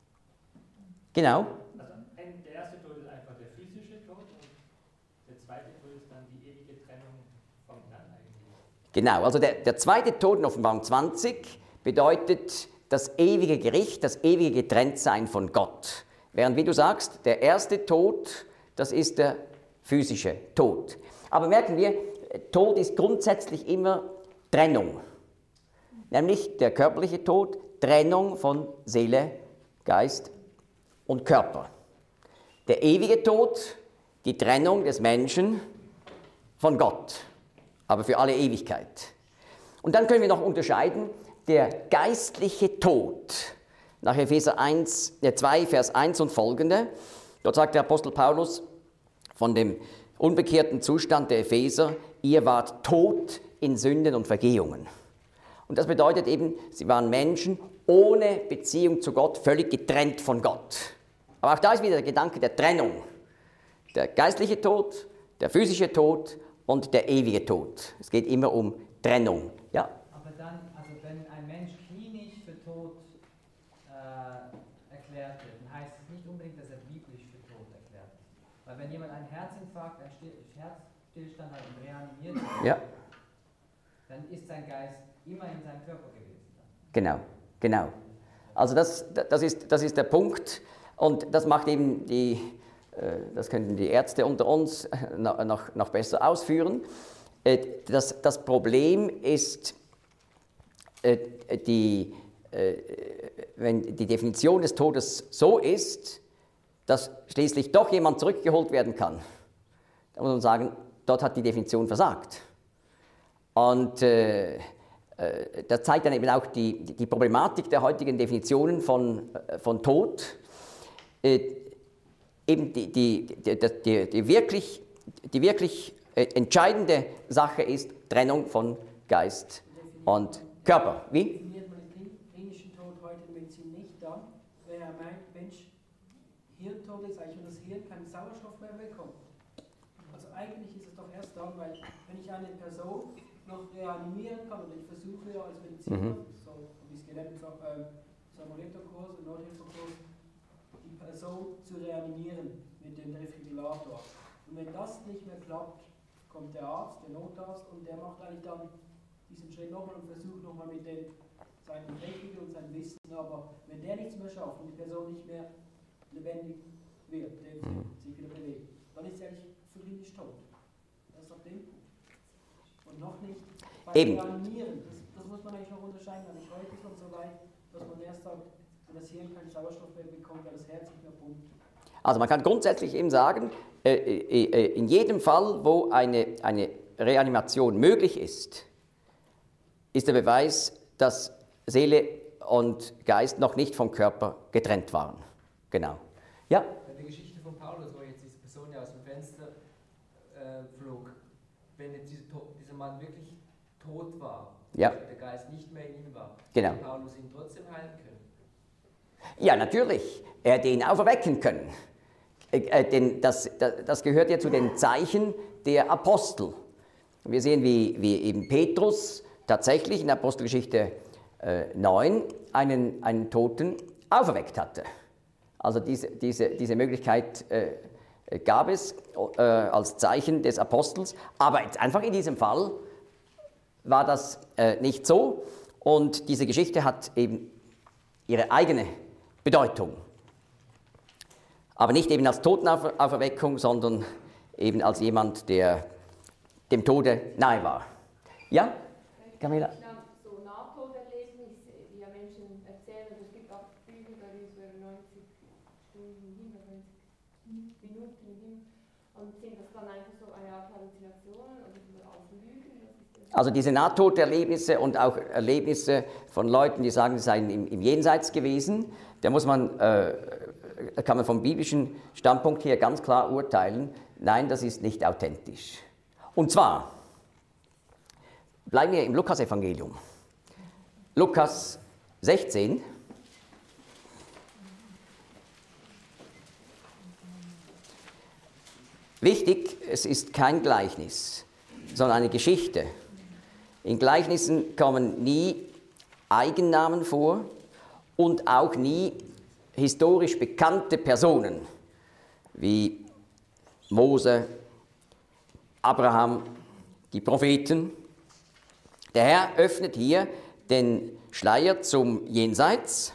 Genau. also ein, der erste Tod ist einfach der physische Tod und der zweite Tod ist dann die ewige Trennung vom Herrn eigentlich. Genau, also der, der zweite Tod in Offenbarung zwanzig bedeutet das ewige Gericht, das ewige Getrenntsein von Gott. Während, wie du sagst, der erste Tod, das ist der physische Tod. Aber merken wir, Tod ist grundsätzlich immer Trennung. Nämlich der körperliche Tod, Trennung von Seele, Geist und Körper. Der ewige Tod, die Trennung des Menschen von Gott, aber für alle Ewigkeit. Und dann können wir noch unterscheiden, der geistliche Tod, nach Epheser eins, zwei, Vers eins und folgende, dort sagt der Apostel Paulus von dem unbekehrten Zustand der Epheser, ihr wart tot in Sünden und Vergehungen. Und das bedeutet eben, sie waren Menschen ohne Beziehung zu Gott, völlig getrennt von Gott. Aber auch da ist wieder der Gedanke der Trennung. Der geistliche Tod, der physische Tod und der ewige Tod. Es geht immer um Trennung. Ja? Aber dann, also wenn ein Mensch klinisch für tot äh, erklärt wird, dann heißt es nicht unbedingt, dass er biblisch für tot erklärt ist. Weil wenn jemand einen Herzinfarkt, einen Still Herzstillstand hat und reanimiert wird, Ja. dann ist sein Geist immer in seinem Körper gewesen. Genau, genau. Also das, das, ist, das ist der Punkt und das macht eben die, das könnten die Ärzte unter uns noch, noch besser ausführen. Das, das Problem ist, die, wenn die Definition des Todes so ist, dass schließlich doch jemand zurückgeholt werden kann, da muss man sagen, dort hat die Definition versagt. Und äh, das zeigt dann eben auch die, die Problematik der heutigen Definitionen von, von Tod. Äh, eben die, die, die, die, die, wirklich, die wirklich entscheidende Sache ist Trennung von Geist und Körper. Wie? Definiert man den klinischen Tod heute in der Medizin nicht dann, wenn ein Mensch hirntot ist, eigentlich wenn das Hirn keinen Sauerstoff mehr bekommt. Also eigentlich ist es doch erst dann, weil wenn ich eine Person noch reanimieren kann und ich versuche ja als Mediziner, mhm. so wie es gelernt habe, äh, Samureto-Kurs und Nordhilfe-Kurs, die Person zu reanimieren mit dem Defibrillator. Und wenn das nicht mehr klappt, kommt der Arzt, der Notarzt und der macht eigentlich dann diesen Schritt nochmal und versucht nochmal mit den, seinen Techniken und seinem Wissen, aber wenn der nichts mehr schafft und die Person nicht mehr lebendig wird, der mhm. sich wieder bewegt, dann ist sie eigentlich klinisch tot. Das ist doch dem Punkt. Und noch nicht bei Eben. Reanimieren. Das, das muss man eigentlich noch unterscheiden. Weil nicht heute schon so weit, dass man erst sagt, wenn das Hirn keinen Sauerstoff mehr bekommt, weil das Herz nicht mehr pumpt. Also man kann grundsätzlich eben sagen, äh, äh, in jedem Fall, wo eine, eine Reanimation möglich ist, ist der Beweis, dass Seele und Geist noch nicht vom Körper getrennt waren. Genau. Ja? Die Geschichte von Paulus, wo jetzt diese Person ja aus dem Fenster äh, flog, wenn jetzt dieser, dieser Mann wirklich tot war, ja. und der Geist nicht mehr in ihm war, genau. hätte Paulus ihn trotzdem heilen können? Ja, natürlich. Er hätte ihn auferwecken können. Äh, denn das, das, das gehört ja zu den Zeichen der Apostel. Wir sehen, wie, wie eben Petrus tatsächlich in Apostelgeschichte äh, neun einen, einen Toten auferweckt hatte. Also diese, diese, diese Möglichkeit äh, gab es äh, als Zeichen des Apostels, aber jetzt einfach in diesem Fall war das äh, nicht so und diese Geschichte hat eben ihre eigene Bedeutung. Aber nicht eben als Totenauferweckung, sondern eben als jemand, der dem Tode nahe war. Ja, Camilla? So Nahtoderlebnisse, die ja Menschen erzählen, es gibt auch Bücher, da ist über neunzig Stunden hin, neunzig Minuten hin, und sind das dann einfach so eine Art Halluzinationen oder auch Lügen? Also diese Nahtoderlebnisse und auch Erlebnisse von Leuten, die sagen, sie seien im, im Jenseits gewesen, da muss man, äh, kann man vom biblischen Standpunkt her ganz klar urteilen, nein, das ist nicht authentisch. Und zwar, bleiben wir im Lukas-Evangelium. Lukas sechzehn. Wichtig, es ist kein Gleichnis, sondern eine Geschichte. In Gleichnissen kommen nie Eigennamen vor und auch nie historisch bekannte Personen wie Mose, Abraham, die Propheten. Der Herr öffnet hier den Schleier zum Jenseits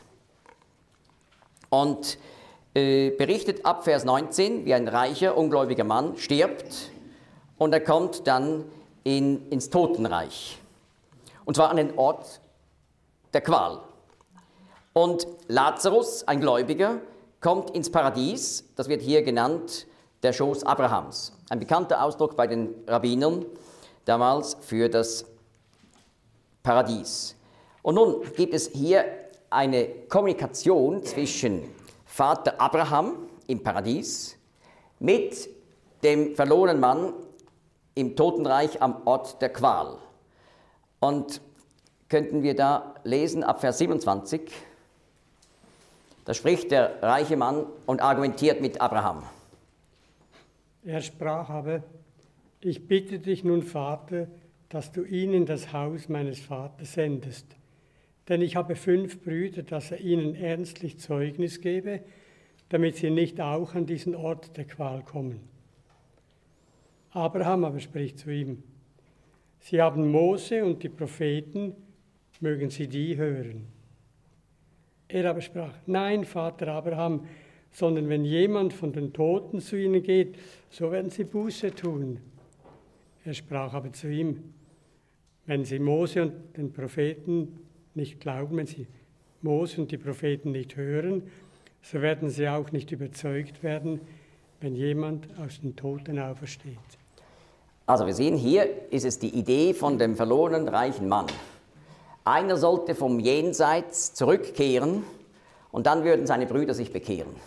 und äh, berichtet ab Vers neunzehn, wie ein reicher, ungläubiger Mann stirbt und er kommt dann in, ins Totenreich. Und zwar an den Ort der Qual. Und Lazarus, ein Gläubiger, kommt ins Paradies, das wird hier genannt, der Schoß Abrahams. Ein bekannter Ausdruck bei den Rabbinern damals für das Paradies. Und nun gibt es hier eine Kommunikation zwischen Vater Abraham im Paradies mit dem verlorenen Mann im Totenreich am Ort der Qual. Und könnten wir da lesen ab Vers siebenundzwanzig, da spricht der reiche Mann und argumentiert mit Abraham. Er sprach aber, ich bitte dich nun, Vater, dass du ihn in das Haus meines Vaters sendest. Denn ich habe fünf Brüder, dass er ihnen ernstlich Zeugnis gebe, damit sie nicht auch an diesen Ort der Qual kommen. Abraham aber spricht zu ihm, sie haben Mose und die Propheten, mögen sie die hören. Er aber sprach, nein, Vater Abraham, sondern wenn jemand von den Toten zu ihnen geht, so werden sie Buße tun. Er sprach aber zu ihm, wenn sie Mose und den Propheten nicht glauben, wenn sie Mose und die Propheten nicht hören, so werden sie auch nicht überzeugt werden, wenn jemand aus den Toten aufersteht. Also wir sehen, hier ist es die Idee von dem verlorenen reichen Mann. Einer sollte vom Jenseits zurückkehren und dann würden seine Brüder sich bekehren.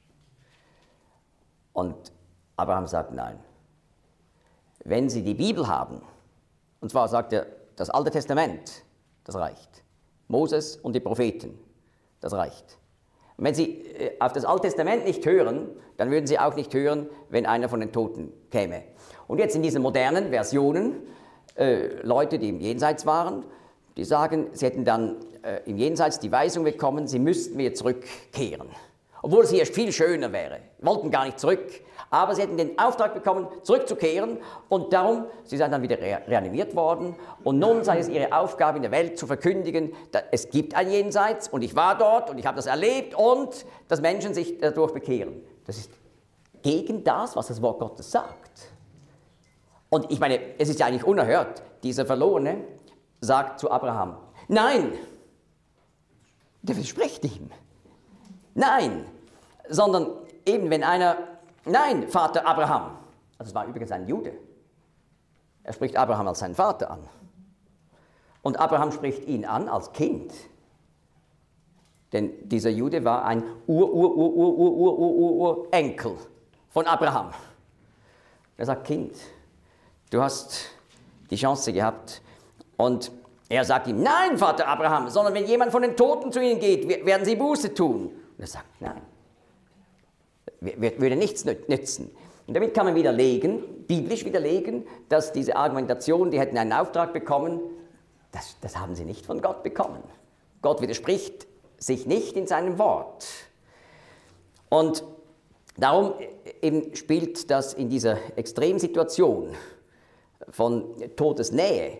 Und Abraham sagt, nein. Wenn sie die Bibel haben, und zwar sagt er, das Alte Testament, das reicht. Moses und die Propheten, das reicht. Und wenn sie auf das Alte Testament nicht hören, dann würden sie auch nicht hören, wenn einer von den Toten käme. Und jetzt in diesen modernen Versionen, äh, Leute, die im Jenseits waren, die sagen, sie hätten dann äh, im Jenseits die Weisung bekommen, sie müssten wieder zurückkehren. Obwohl es hier viel schöner wäre. Wollten gar nicht zurück, aber sie hätten den Auftrag bekommen, zurückzukehren und darum, sie seien dann wieder re reanimiert worden und nun sei es ihre Aufgabe in der Welt zu verkündigen, es gibt ein Jenseits und ich war dort und ich habe das erlebt und dass Menschen sich dadurch bekehren. Das ist gegen das, was das Wort Gottes sagt. Und ich meine, es ist ja eigentlich unerhört, dieser Verlorene sagt zu Abraham, nein, der widerspricht ihm. Nein, sondern eben wenn einer, nein, Vater Abraham, also es war übrigens ein Jude, er spricht Abraham als seinen Vater an. Und Abraham spricht ihn an als Kind. Denn dieser Jude war ein Ur-Ur-Ur-Ur-Ur-Ur-Ur-Enkel von Abraham. Er sagt, Kind, du hast die Chance gehabt. Und er sagt ihm, nein, Vater Abraham, sondern wenn jemand von den Toten zu ihnen geht, werden sie Buße tun. Und er sagt, nein, würde nichts nützen. Und damit kann man widerlegen, biblisch widerlegen, dass diese Argumentation, die hätten einen Auftrag bekommen, das, das haben sie nicht von Gott bekommen. Gott widerspricht sich nicht in seinem Wort. Und darum eben spielt das in dieser Extremsituation von Todesnähe,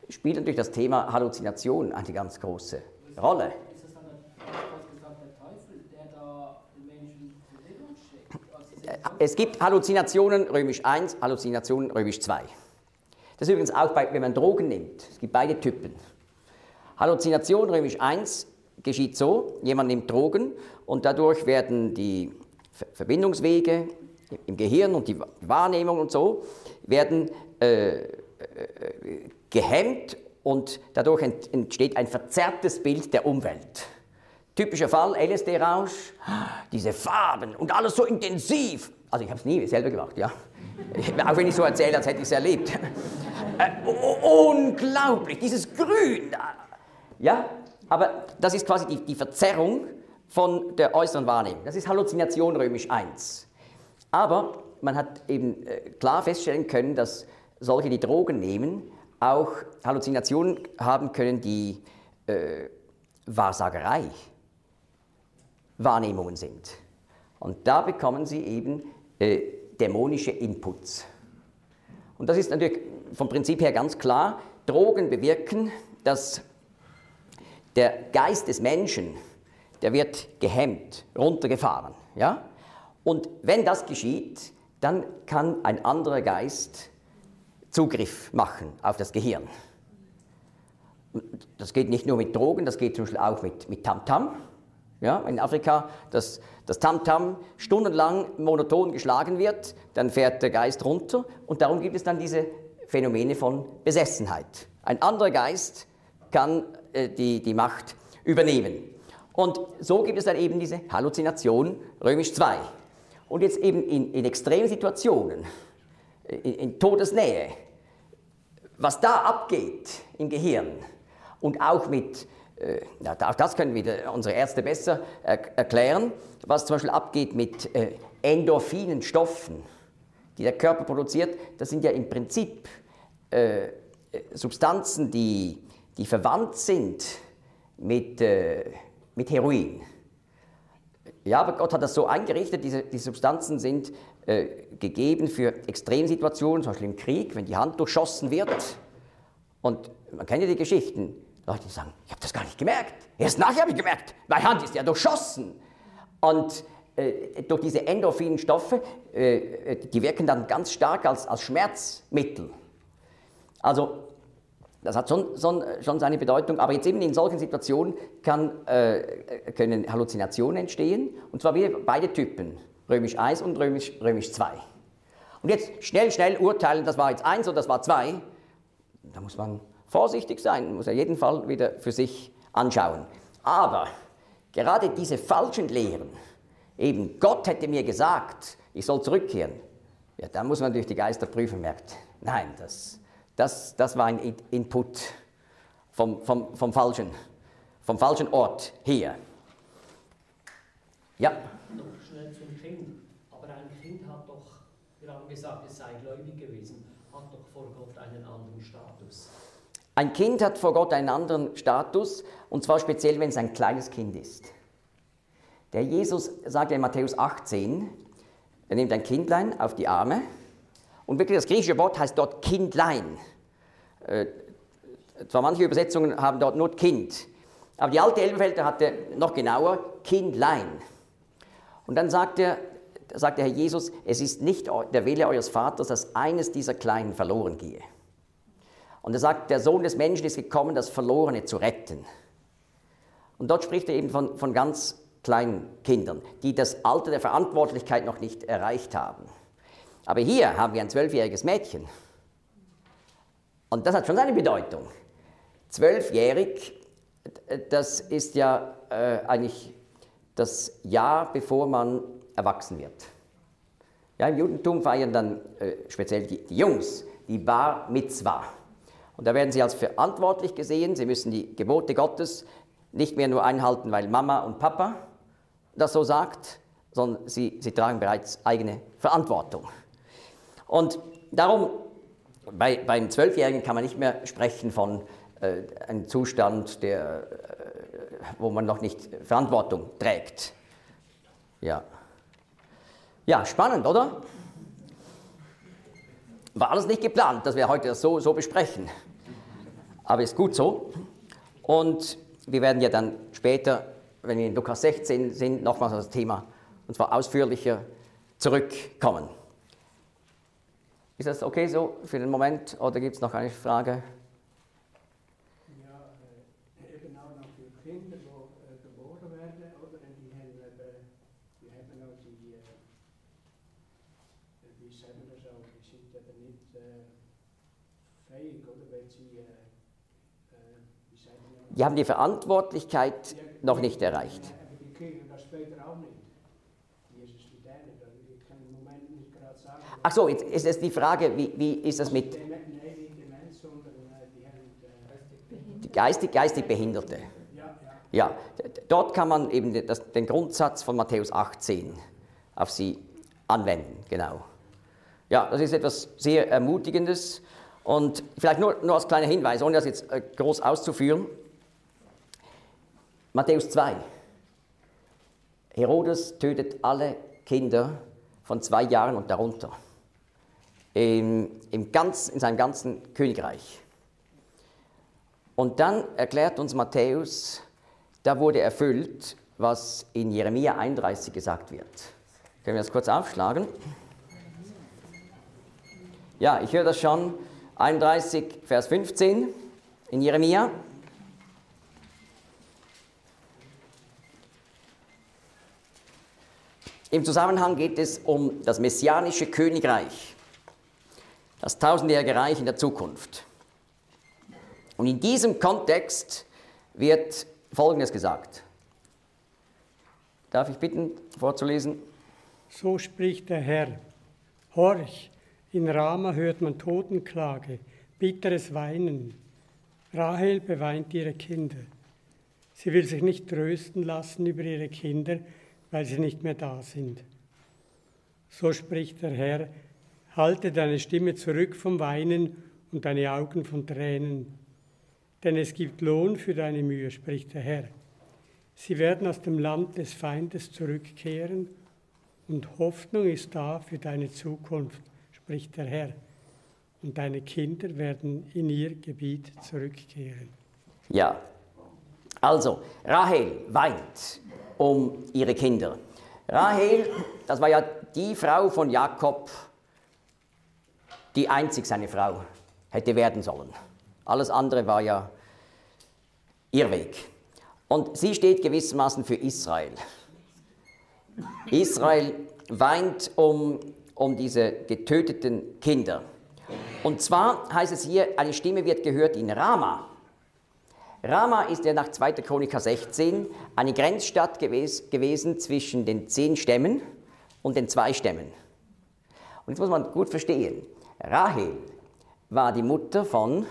spielt natürlich das Thema Halluzination eine ganz große Rolle. Ist das dann der, du hast gesagt, der Teufel, der da den Menschen in Bewegung schickt? Also sie sind Es gibt Halluzinationen römisch eins, Halluzinationen römisch zwei. Das ist übrigens auch, bei, wenn man Drogen nimmt. Es gibt beide Typen. Halluzination römisch eins geschieht so, jemand nimmt Drogen und dadurch werden die Ver- Verbindungswege im Gehirn und die Wahrnehmung und so werden äh, äh, gehemmt und dadurch ent- entsteht ein verzerrtes Bild der Umwelt. Typischer Fall, L S D-Rausch, diese Farben und alles so intensiv. Also ich habe es nie selber gemacht, ja. Auch wenn ich so erzähle, als hätte ich es erlebt. Äh, unglaublich, dieses Grün. Ja, aber das ist quasi die, die Verzerrung von der äußeren Wahrnehmung. Das ist Halluzination römisch eins. Aber man hat eben äh, klar feststellen können, dass solche, die Drogen nehmen, auch Halluzinationen haben können, die äh, Wahrsagerei Wahrnehmungen sind. Und da bekommen sie eben äh, dämonische Inputs. Und das ist natürlich vom Prinzip her ganz klar, Drogen bewirken, dass der Geist des Menschen, der wird gehemmt, runtergefahren. Ja? Und wenn das geschieht, dann kann ein anderer Geist Zugriff machen auf das Gehirn. Das geht nicht nur mit Drogen, das geht zum Beispiel auch mit, mit Tamtam. Ja, in Afrika, das, das Tamtam stundenlang monoton geschlagen wird, dann fährt der Geist runter und darum gibt es dann diese Phänomene von Besessenheit. Ein anderer Geist kann äh, die, die Macht übernehmen. Und so gibt es dann eben diese Halluzination römisch zwei. Und jetzt eben in, in extremen Situationen, in, in Todesnähe, was da abgeht im Gehirn und auch mit Äh, ja, auch das können wieder unsere Ärzte besser er erklären, was zum Beispiel abgeht mit äh, Endorphinen, Stoffen, die der Körper produziert. Das sind ja im Prinzip äh, Substanzen, die, die verwandt sind mit, äh, mit Heroin. Ja, aber Gott hat das so eingerichtet, diese, diese Substanzen sind äh, gegeben für Extremsituationen, zum Beispiel im Krieg, wenn die Hand durchschossen wird. Und man kennt ja die Geschichten. Leute sagen, ich habe das gar nicht gemerkt. Erst nachher habe ich gemerkt, meine Hand ist ja durchschossen. Und äh, durch diese endorphinen Stoffe, äh, die wirken dann ganz stark als, als Schmerzmittel. Also das hat schon, schon, schon seine Bedeutung, aber jetzt eben in solchen Situationen kann, äh, können Halluzinationen entstehen, und zwar wieder beide Typen, römisch eins und römisch, römisch zwei. Und jetzt schnell, schnell urteilen, das war jetzt eins oder das war zwei, da muss man vorsichtig sein, muss er jeden Fall wieder für sich anschauen. Aber gerade diese falschen Lehren, eben Gott hätte mir gesagt, ich soll zurückkehren, ja, da muss man natürlich die Geister prüfen, merkt, nein, das, das, das war ein Input vom, vom, vom, falschen, vom falschen Ort her. Ja? Noch schnell zum Kind. Aber ein Kind hat doch, wir haben gesagt, es sei gläubig gewesen, hat doch vor Gott einen anderen Status. Ein Kind hat vor Gott einen anderen Status, und zwar speziell, wenn es ein kleines Kind ist. Der Jesus sagt ja in Matthäus achtzehn, er nimmt ein Kindlein auf die Arme, und wirklich das griechische Wort heißt dort Kindlein. Äh, zwar manche Übersetzungen haben dort nur Kind, aber die alte Elberfelder hatte noch genauer Kindlein. Und dann sagt, er, sagt der Herr Jesus, es ist nicht der Wille eures Vaters, dass eines dieser Kleinen verloren gehe. Und er sagt, der Sohn des Menschen ist gekommen, das Verlorene zu retten. Und dort spricht er eben von, von ganz kleinen Kindern, die das Alter der Verantwortlichkeit noch nicht erreicht haben. Aber hier haben wir ein zwölfjähriges Mädchen. Und das hat schon seine Bedeutung. Zwölfjährig, das ist ja äh, eigentlich das Jahr, bevor man erwachsen wird. Ja, im Judentum feiern dann äh, speziell die, die Jungs die Bar Mitzvah. Und da werden sie als verantwortlich gesehen, sie müssen die Gebote Gottes nicht mehr nur einhalten, weil Mama und Papa das so sagt, sondern sie, sie tragen bereits eigene Verantwortung. Und darum, bei, beim Zwölfjährigen kann man nicht mehr sprechen von äh, einem Zustand, der, äh, wo man noch nicht Verantwortung trägt. Ja. Ja, spannend, oder? War alles nicht geplant, dass wir heute das so, so besprechen. aber ist gut so. Und wir werden ja dann später, wenn wir in Lukas sechzehn sind, nochmals auf das Thema, und zwar ausführlicher, zurückkommen. Ist das okay so für den Moment oder gibt es noch eine Frage? Ja, äh, eben auch noch für Kinder, die äh, geboren werden, oder? Die haben, äh, die haben auch die, äh, wie sagen wir das auch, die sind eben nicht äh, fähig, oder? Wenn sie, äh, äh, wie sagen wir das? Die haben die Verantwortlichkeit noch nicht erreicht. Aber die kriegen das später auch nicht. Wie ist es mit denen? Ich kann im Moment nicht gerade sagen. Ach so, jetzt ist es die Frage, wie, wie ist das mit Nein, nicht Demenz, sondern äh, die haben äh, geistig, geistig Behinderte? ja, ja. Ja, d- dort kann man eben das, den Grundsatz von Matthäus achtzehn auf sie anwenden, genau. Ja, das ist etwas sehr Ermutigendes und vielleicht nur, nur als kleiner Hinweis, ohne das jetzt äh, groß auszuführen. Matthäus zwei. Herodes tötet alle Kinder von zwei Jahren und darunter im, im ganz, in seinem ganzen Königreich. Und dann erklärt uns Matthäus, da wurde erfüllt, was in Jeremia einunddreißig gesagt wird. Können wir das kurz aufschlagen? Ja, ich höre das schon. einunddreißig, Vers fünfzehn in Jeremia. Im Zusammenhang geht es um das messianische Königreich, das tausendjährige Reich in der Zukunft. Und in diesem Kontext wird Folgendes gesagt. Darf ich bitten, vorzulesen? So spricht der Herr. Horch, in Rama hört man Totenklage, bitteres Weinen. Rahel beweint ihre Kinder. Sie will sich nicht trösten lassen über ihre Kinder, weil sie nicht mehr da sind. So spricht der Herr, halte deine Stimme zurück vom Weinen und deine Augen von Tränen. Denn es gibt Lohn für deine Mühe, spricht der Herr. Sie werden aus dem Land des Feindes zurückkehren und Hoffnung ist da für deine Zukunft, spricht der Herr. Und deine Kinder werden in ihr Gebiet zurückkehren. Ja, also Rahel weint um ihre Kinder. Rahel, das war ja die Frau von Jakob, die einzig seine Frau hätte werden sollen. Alles andere war ja Irrweg. Und sie steht gewissermaßen für Israel. Israel weint um, um diese getöteten Kinder. Und zwar heißt es hier, eine Stimme wird gehört in Rama. Rama ist ja nach zweiter Chroniker sechzehn eine Grenzstadt gewes, gewesen zwischen den zehn Stämmen und den zwei Stämmen. Und jetzt muss man gut verstehen, Rahel war die Mutter von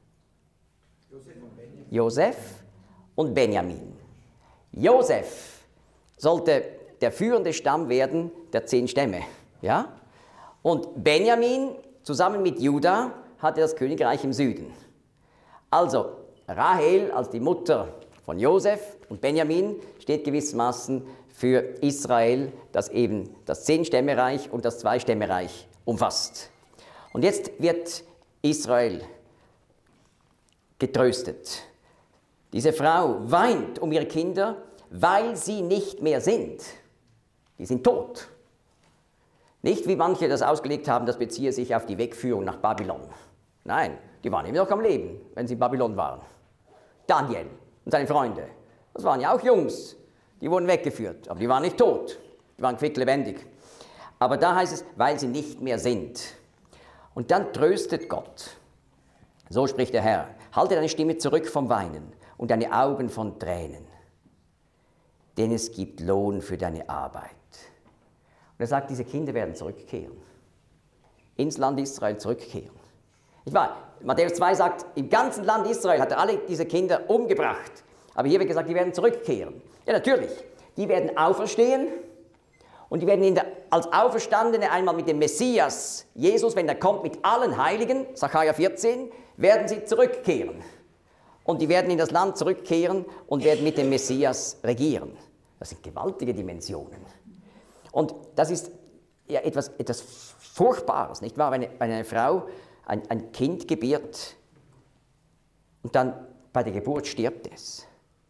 Josef und Benjamin. Josef sollte der führende Stamm werden der zehn Stämme. Ja? Und Benjamin zusammen mit Juda hatte das Königreich im Süden. Also Rahel als die Mutter von Josef und Benjamin steht gewissermaßen für Israel, das eben das Zehn-Stämme-Reich und das Zwei-Stämme-Reich umfasst. Und jetzt wird Israel getröstet. Diese Frau weint um ihre Kinder, weil sie nicht mehr sind. Die sind tot. Nicht wie manche das ausgelegt haben, das beziehe sich auf die Wegführung nach Babylon. Nein, die waren immer noch am Leben, wenn sie in Babylon waren. Daniel und seine Freunde, das waren ja auch Jungs, die wurden weggeführt, aber die waren nicht tot, die waren quicklebendig. Aber da heißt es, weil sie nicht mehr sind. Und dann tröstet Gott. So spricht der Herr, halte deine Stimme zurück vom Weinen und deine Augen von Tränen, denn es gibt Lohn für deine Arbeit. Und er sagt, diese Kinder werden zurückkehren, ins Land Israel zurückkehren. Ich meine, Matthäus zwei sagt, im ganzen Land Israel hat er alle diese Kinder umgebracht. Aber hier wird gesagt, die werden zurückkehren. Ja, natürlich. Die werden auferstehen und die werden in der, als Auferstandene einmal mit dem Messias, Jesus, wenn er kommt mit allen Heiligen, Sacharja vierzehn, werden sie zurückkehren. Und die werden in das Land zurückkehren und werden mit dem Messias regieren. Das sind gewaltige Dimensionen. Und das ist ja etwas, etwas Furchtbares, nicht wahr? Wenn eine, wenn eine Frau ein, ein Kind gebiert und dann bei der Geburt stirbt es.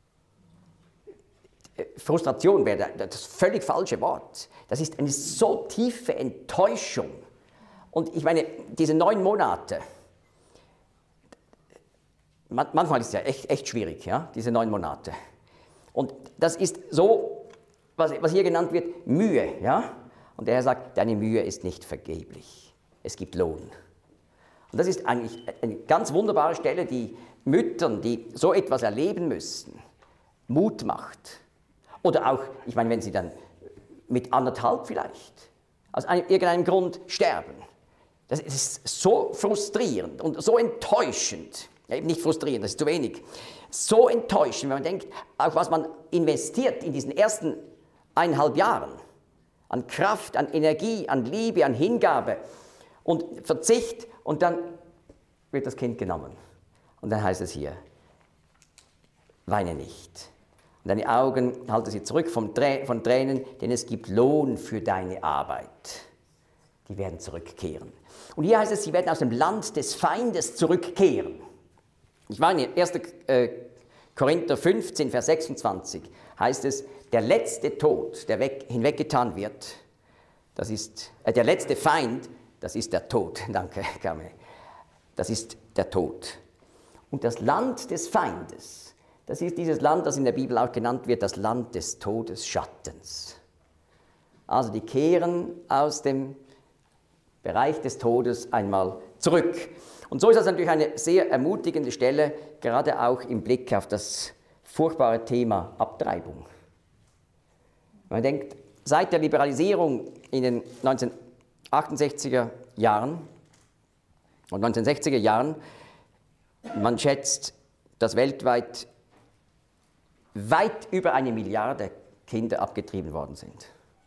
Frustration wäre das völlig falsche Wort. Das ist eine so tiefe Enttäuschung. Und ich meine, diese neun Monate, manchmal ist es ja echt, echt schwierig, ja, diese neun Monate. Und das ist so, was, was hier genannt wird, Mühe. Ja? Und der Herr sagt, deine Mühe ist nicht vergeblich. Es gibt Lohn. Und das ist eigentlich eine ganz wunderbare Stelle, die Müttern, die so etwas erleben müssen, Mut macht. Oder auch, ich meine, wenn sie dann mit anderthalb vielleicht, aus einem, irgendeinem Grund sterben. Das ist so frustrierend und so enttäuschend. Ja, eben nicht frustrierend, das ist zu wenig. So enttäuschend, wenn man denkt, auch was man investiert in diesen ersten eineinhalb Jahren, an Kraft, an Energie, an Liebe, an Hingabe und Verzicht, und dann wird das Kind genommen. Und dann heißt es hier, weine nicht. Und deine Augen halte sie zurück vom Trä- von Tränen, denn es gibt Lohn für deine Arbeit. Die werden zurückkehren. Und hier heißt es, sie werden aus dem Land des Feindes zurückkehren. Ich meine, in erster Korinther fünfzehn, Vers sechsundzwanzig heißt es, der letzte Tod, der weg, hinweggetan wird, das ist, äh, der letzte Feind, das ist der Tod. Danke, Carmen. Das ist der Tod. Und das Land des Feindes, das ist dieses Land, das in der Bibel auch genannt wird, das Land des Todesschattens. Also die kehren aus dem Bereich des Todes einmal zurück. Und so ist das natürlich eine sehr ermutigende Stelle, gerade auch im Blick auf das furchtbare Thema Abtreibung. Man denkt, seit der Liberalisierung in den neunzehnhundertachtundsechziger Jahren und neunzehnhundertsechziger Jahren, man schätzt, dass weltweit weit über eine Milliarde Kinder abgetrieben worden sind.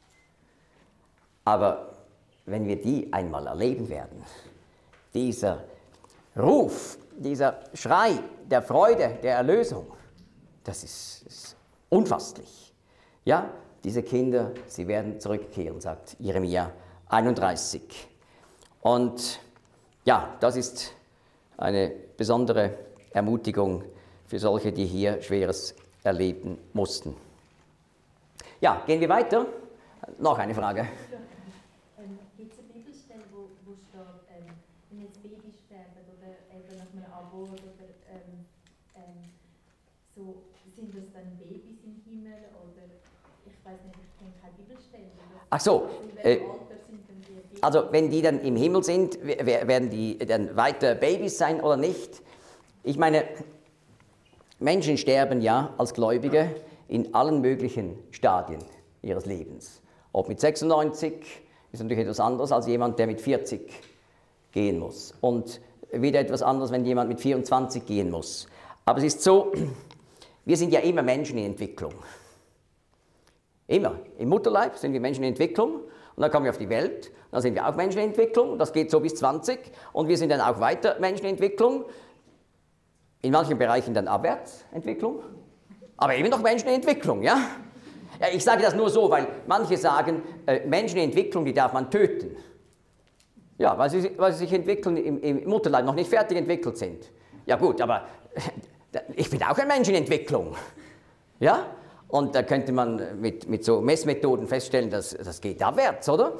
Aber wenn wir die einmal erleben werden, dieser Ruf, dieser Schrei der Freude, der Erlösung, das ist, ist unfasslich. Ja, diese Kinder, sie werden zurückkehren, sagt Jeremia einunddreißig. Und ja, das ist eine besondere Ermutigung für solche, die hier Schweres erleben mussten. Ja, gehen wir weiter. Noch eine Frage. Ähm, Gibt es eine Bibelstelle, wo, wo steht, ähm, wenn jetzt Babys sterben oder eben nach einem Abort oder ähm, ähm, so, sind das dann Babys im Himmel oder ich weiß nicht, ich kenne keine Bibelstelle. Ach so. In welchem Alter sind denn die Babys? Also wenn die dann im Himmel sind, werden die dann weiter Babys sein oder nicht? Ich meine, Menschen sterben ja als Gläubige in allen möglichen Stadien ihres Lebens. Ob mit sechsundneunzig ist natürlich etwas anderes als jemand, der mit vierzig gehen muss. Und wieder etwas anderes, wenn jemand mit vierundzwanzig gehen muss. Aber es ist so, wir sind ja immer Menschen in Entwicklung. Immer. Im Mutterleib sind wir Menschen in Entwicklung und dann kommen wir auf die Welt, dann sind wir auch Menschen in Entwicklung, das geht so bis zwanzig und wir sind dann auch weiter Menschen in Entwicklung, in manchen Bereichen dann Abwärtsentwicklung, aber eben noch Menschen in Entwicklung, ja? Ja, ich sage das nur so, weil manche sagen, äh, Menschen in Entwicklung, die darf man töten. Ja, weil sie, weil sie sich entwickeln, im, im Mutterleib noch nicht fertig entwickelt sind. Ja gut, aber äh, ich bin auch ein Mensch in Entwicklung. Ja? Und da könnte man mit, mit so Messmethoden feststellen, dass das geht abwärts, oder?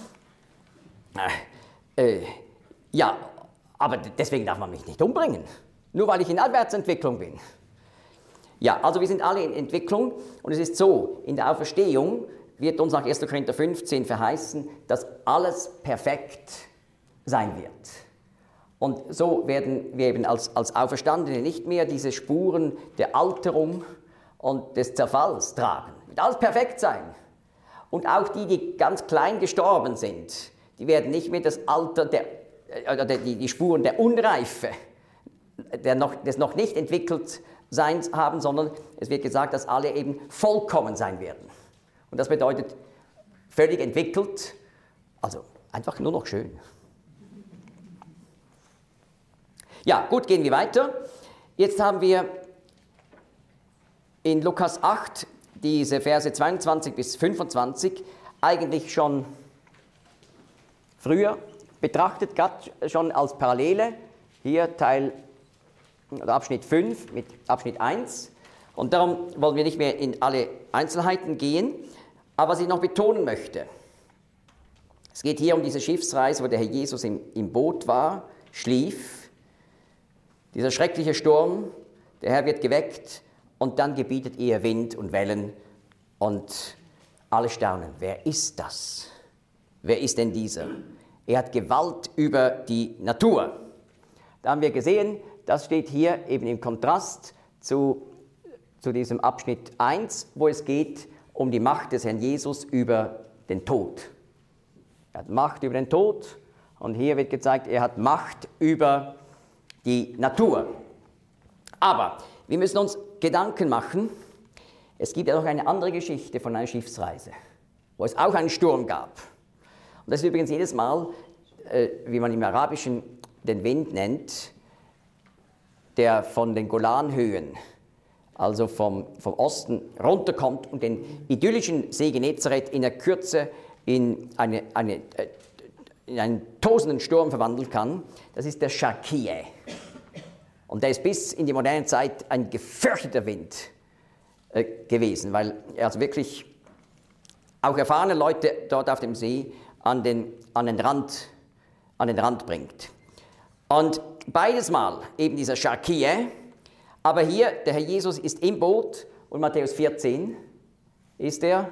Äh, äh, ja, aber deswegen darf man mich nicht umbringen. Nur weil ich in Abwärtsentwicklung bin. Ja, also wir sind alle in Entwicklung und es ist so, in der Auferstehung wird uns nach erster Korinther fünfzehn verheißen, dass alles perfekt sein wird. Und so werden wir eben als, als Auferstandene nicht mehr diese Spuren der Alterung und des Zerfalls tragen. Wird alles perfekt sein. Und auch die, die ganz klein gestorben sind, die werden nicht mehr das Alter, der, oder die, die Spuren der Unreife, der noch, des noch nicht entwickelt Seins haben, sondern es wird gesagt, dass alle eben vollkommen sein werden. Und das bedeutet völlig entwickelt, also einfach nur noch schön. Ja, gut, gehen wir weiter. Jetzt haben wir in Lukas acht diese Verse zweiundzwanzig bis fünfundzwanzig eigentlich schon früher betrachtet, gerade schon als Parallele. Hier Teil Abschnitt fünf mit Abschnitt eins. Und darum wollen wir nicht mehr in alle Einzelheiten gehen. Aber was ich noch betonen möchte, es geht hier um diese Schiffsreise, wo der Herr Jesus im, im Boot war, schlief. Dieser schreckliche Sturm, der Herr wird geweckt und dann gebietet er Wind und Wellen und alle staunen. Wer ist das? Wer ist denn dieser? Er hat Gewalt über die Natur. Da haben wir gesehen, das steht hier eben im Kontrast zu, zu diesem Abschnitt eins, wo es geht um die Macht des Herrn Jesus über den Tod. Er hat Macht über den Tod und hier wird gezeigt, er hat Macht über die Natur. Aber wir müssen uns Gedanken machen, es gibt ja noch eine andere Geschichte von einer Schiffsreise, wo es auch einen Sturm gab. Und das ist übrigens jedes Mal, äh, wie man im Arabischen den Wind nennt, der von den Golanhöhen, also vom, vom Osten runterkommt und den idyllischen See Genezareth in der Kürze in, eine, eine, äh, in einen tosenden Sturm verwandeln kann. Das ist der Sharkiye. Und der ist bis in die moderne Zeit ein gefürchteter Wind äh, gewesen, weil er also wirklich auch erfahrene Leute dort auf dem See an den, an den, Rand, an den Rand bringt. Und beides Mal eben dieser Sharkiye, aber hier, der Herr Jesus ist im Boot und Matthäus vierzehn ist er.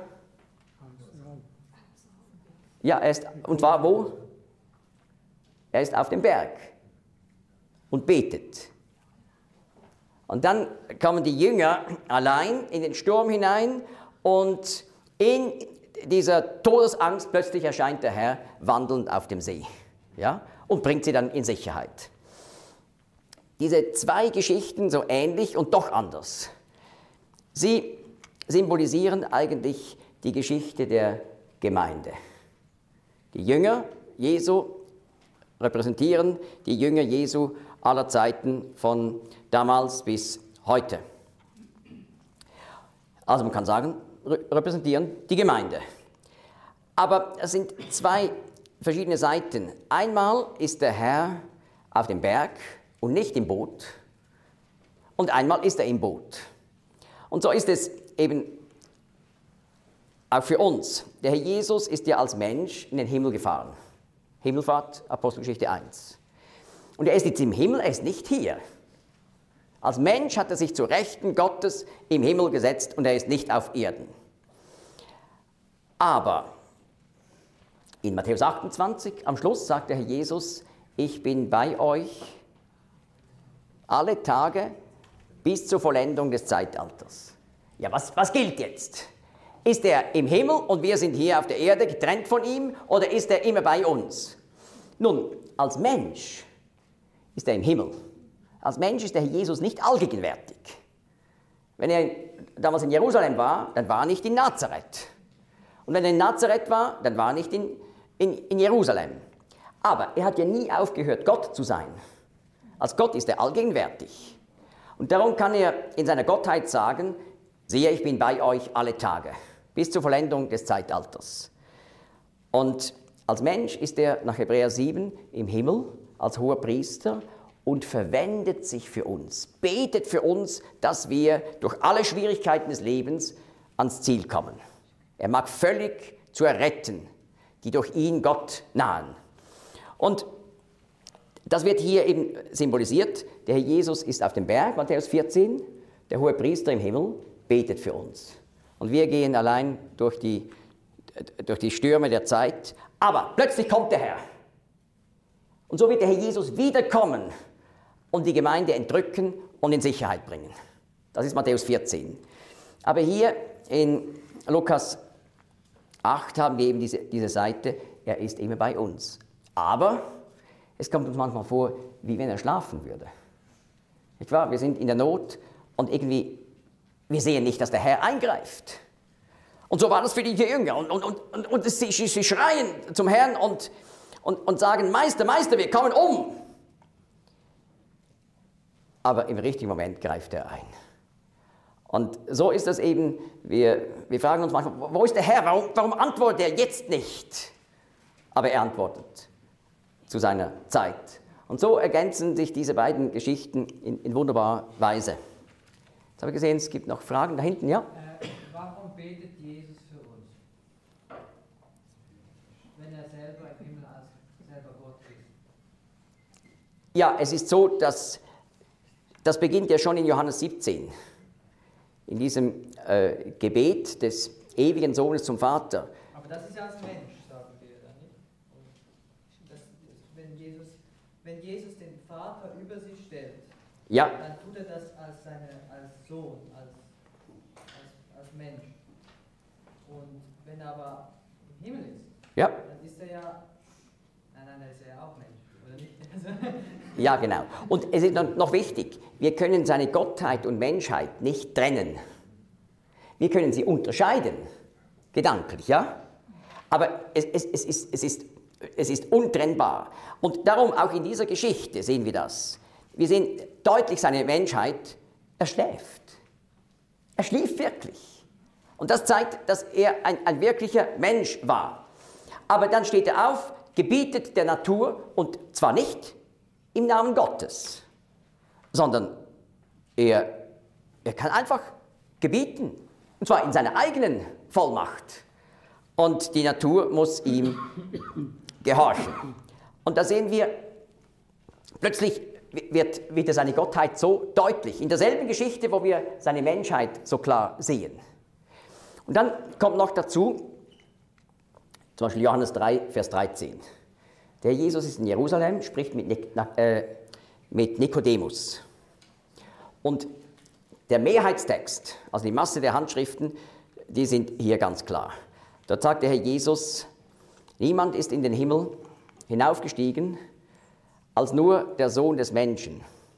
Ja, er ist, und zwar wo? Er ist auf dem Berg und betet. Und dann kommen die Jünger allein in den Sturm hinein und in dieser Todesangst plötzlich erscheint der Herr wandelnd auf dem See, ja, und bringt sie dann in Sicherheit. Diese zwei Geschichten, so ähnlich und doch anders, sie symbolisieren eigentlich die Geschichte der Gemeinde. Die Jünger Jesu repräsentieren die Jünger Jesu aller Zeiten von damals bis heute. Also man kann sagen, repräsentieren die Gemeinde. Aber es sind zwei verschiedene Seiten. Einmal ist der Herr auf dem Berg und nicht im Boot. Und einmal ist er im Boot. Und so ist es eben auch für uns. Der Herr Jesus ist ja als Mensch in den Himmel gefahren. Himmelfahrt, Apostelgeschichte eins. Und er ist jetzt im Himmel, er ist nicht hier. Als Mensch hat er sich zu Rechten Gottes im Himmel gesetzt und er ist nicht auf Erden. Aber in Matthäus achtundzwanzig, am Schluss sagt der Herr Jesus, ich bin bei euch alle Tage bis zur Vollendung des Zeitalters. Ja, was, was gilt jetzt? Ist er im Himmel und wir sind hier auf der Erde getrennt von ihm oder ist er immer bei uns? Nun, als Mensch ist er im Himmel. Als Mensch ist der Herr Jesus nicht allgegenwärtig. Wenn er damals in Jerusalem war, dann war er nicht in Nazareth. Und wenn er in Nazareth war, dann war er nicht in, in, in Jerusalem. Aber er hat ja nie aufgehört, Gott zu sein. Als Gott ist er allgegenwärtig. Und darum kann er in seiner Gottheit sagen, siehe, ich bin bei euch alle Tage, bis zur Vollendung des Zeitalters. Und als Mensch ist er nach Hebräer sieben im Himmel als hoher Priester und verwendet sich für uns, betet für uns, dass wir durch alle Schwierigkeiten des Lebens ans Ziel kommen. Er mag völlig zu erretten, die durch ihn Gott nahen. Und das wird hier eben symbolisiert. Der Herr Jesus ist auf dem Berg, Matthäus vierzehn, der hohe Priester im Himmel betet für uns. Und wir gehen allein durch die, durch die Stürme der Zeit. Aber plötzlich kommt der Herr. Und so wird der Herr Jesus wiederkommen und die Gemeinde entrücken und in Sicherheit bringen. Das ist Matthäus vierzehn. Aber hier in Lukas acht haben wir eben diese, diese Seite, er ist immer bei uns. Aber es kommt uns manchmal vor, wie wenn er schlafen würde. Nicht wahr? Wir sind in der Not und irgendwie, wir sehen nicht, dass der Herr eingreift. Und so war das für die Jünger. Und, und, und, und sie, sie schreien zum Herrn und, und, und sagen, Meister, Meister, wir kommen um. Aber im richtigen Moment greift er ein. Und so ist das eben, wir, wir fragen uns manchmal, wo ist der Herr? Warum, warum antwortet er jetzt nicht? Aber er antwortet zu seiner Zeit. Und so ergänzen sich diese beiden Geschichten in, in wunderbarer Weise. Jetzt habe ich gesehen, es gibt noch Fragen da hinten, ja? Äh, warum betet Jesus für uns? Wenn er selber im Himmel als selber Gott ist. Ja, es ist so, dass das beginnt ja schon in Johannes siebzehn. In diesem äh, Gebet des ewigen Sohnes zum Vater. Aber das ist ja als Mensch, sagen wir da nicht. Und das, wenn, Jesus, wenn Jesus den Vater über sich stellt, ja. dann tut er das als, seine, als Sohn, als, als, als Mensch. Und wenn er aber im Himmel ist, ja. dann ist er ja, nein, nein, dann ist er ja auch Mensch, oder nicht? Ja, genau. Und es ist noch wichtig, wir können seine Gottheit und Menschheit nicht trennen. Wir können sie unterscheiden, gedanklich, ja? Aber es, es, es, ist, es, ist, es ist untrennbar. Und darum auch in dieser Geschichte sehen wir das. Wir sehen deutlich seine Menschheit, er schläft. Er schlief wirklich. Und das zeigt, dass er ein, ein wirklicher Mensch war. Aber dann steht er auf, gebietet der Natur, und zwar nicht im Namen Gottes, sondern er, er kann einfach gebieten, und zwar in seiner eigenen Vollmacht. Und die Natur muss ihm gehorchen. Und da sehen wir, plötzlich wird wieder seine Gottheit so deutlich, in derselben Geschichte, wo wir seine Menschheit so klar sehen. Und dann kommt noch dazu, zum Beispiel Johannes drei, Vers dreizehn. Der Jesus ist in Jerusalem, spricht mit, äh, mit Nikodemus. Und der Mehrheitstext, also die Masse der Handschriften, die sind hier ganz klar. Dort sagt der Herr Jesus, niemand ist in den Himmel hinaufgestiegen, als nur der Sohn des Menschen.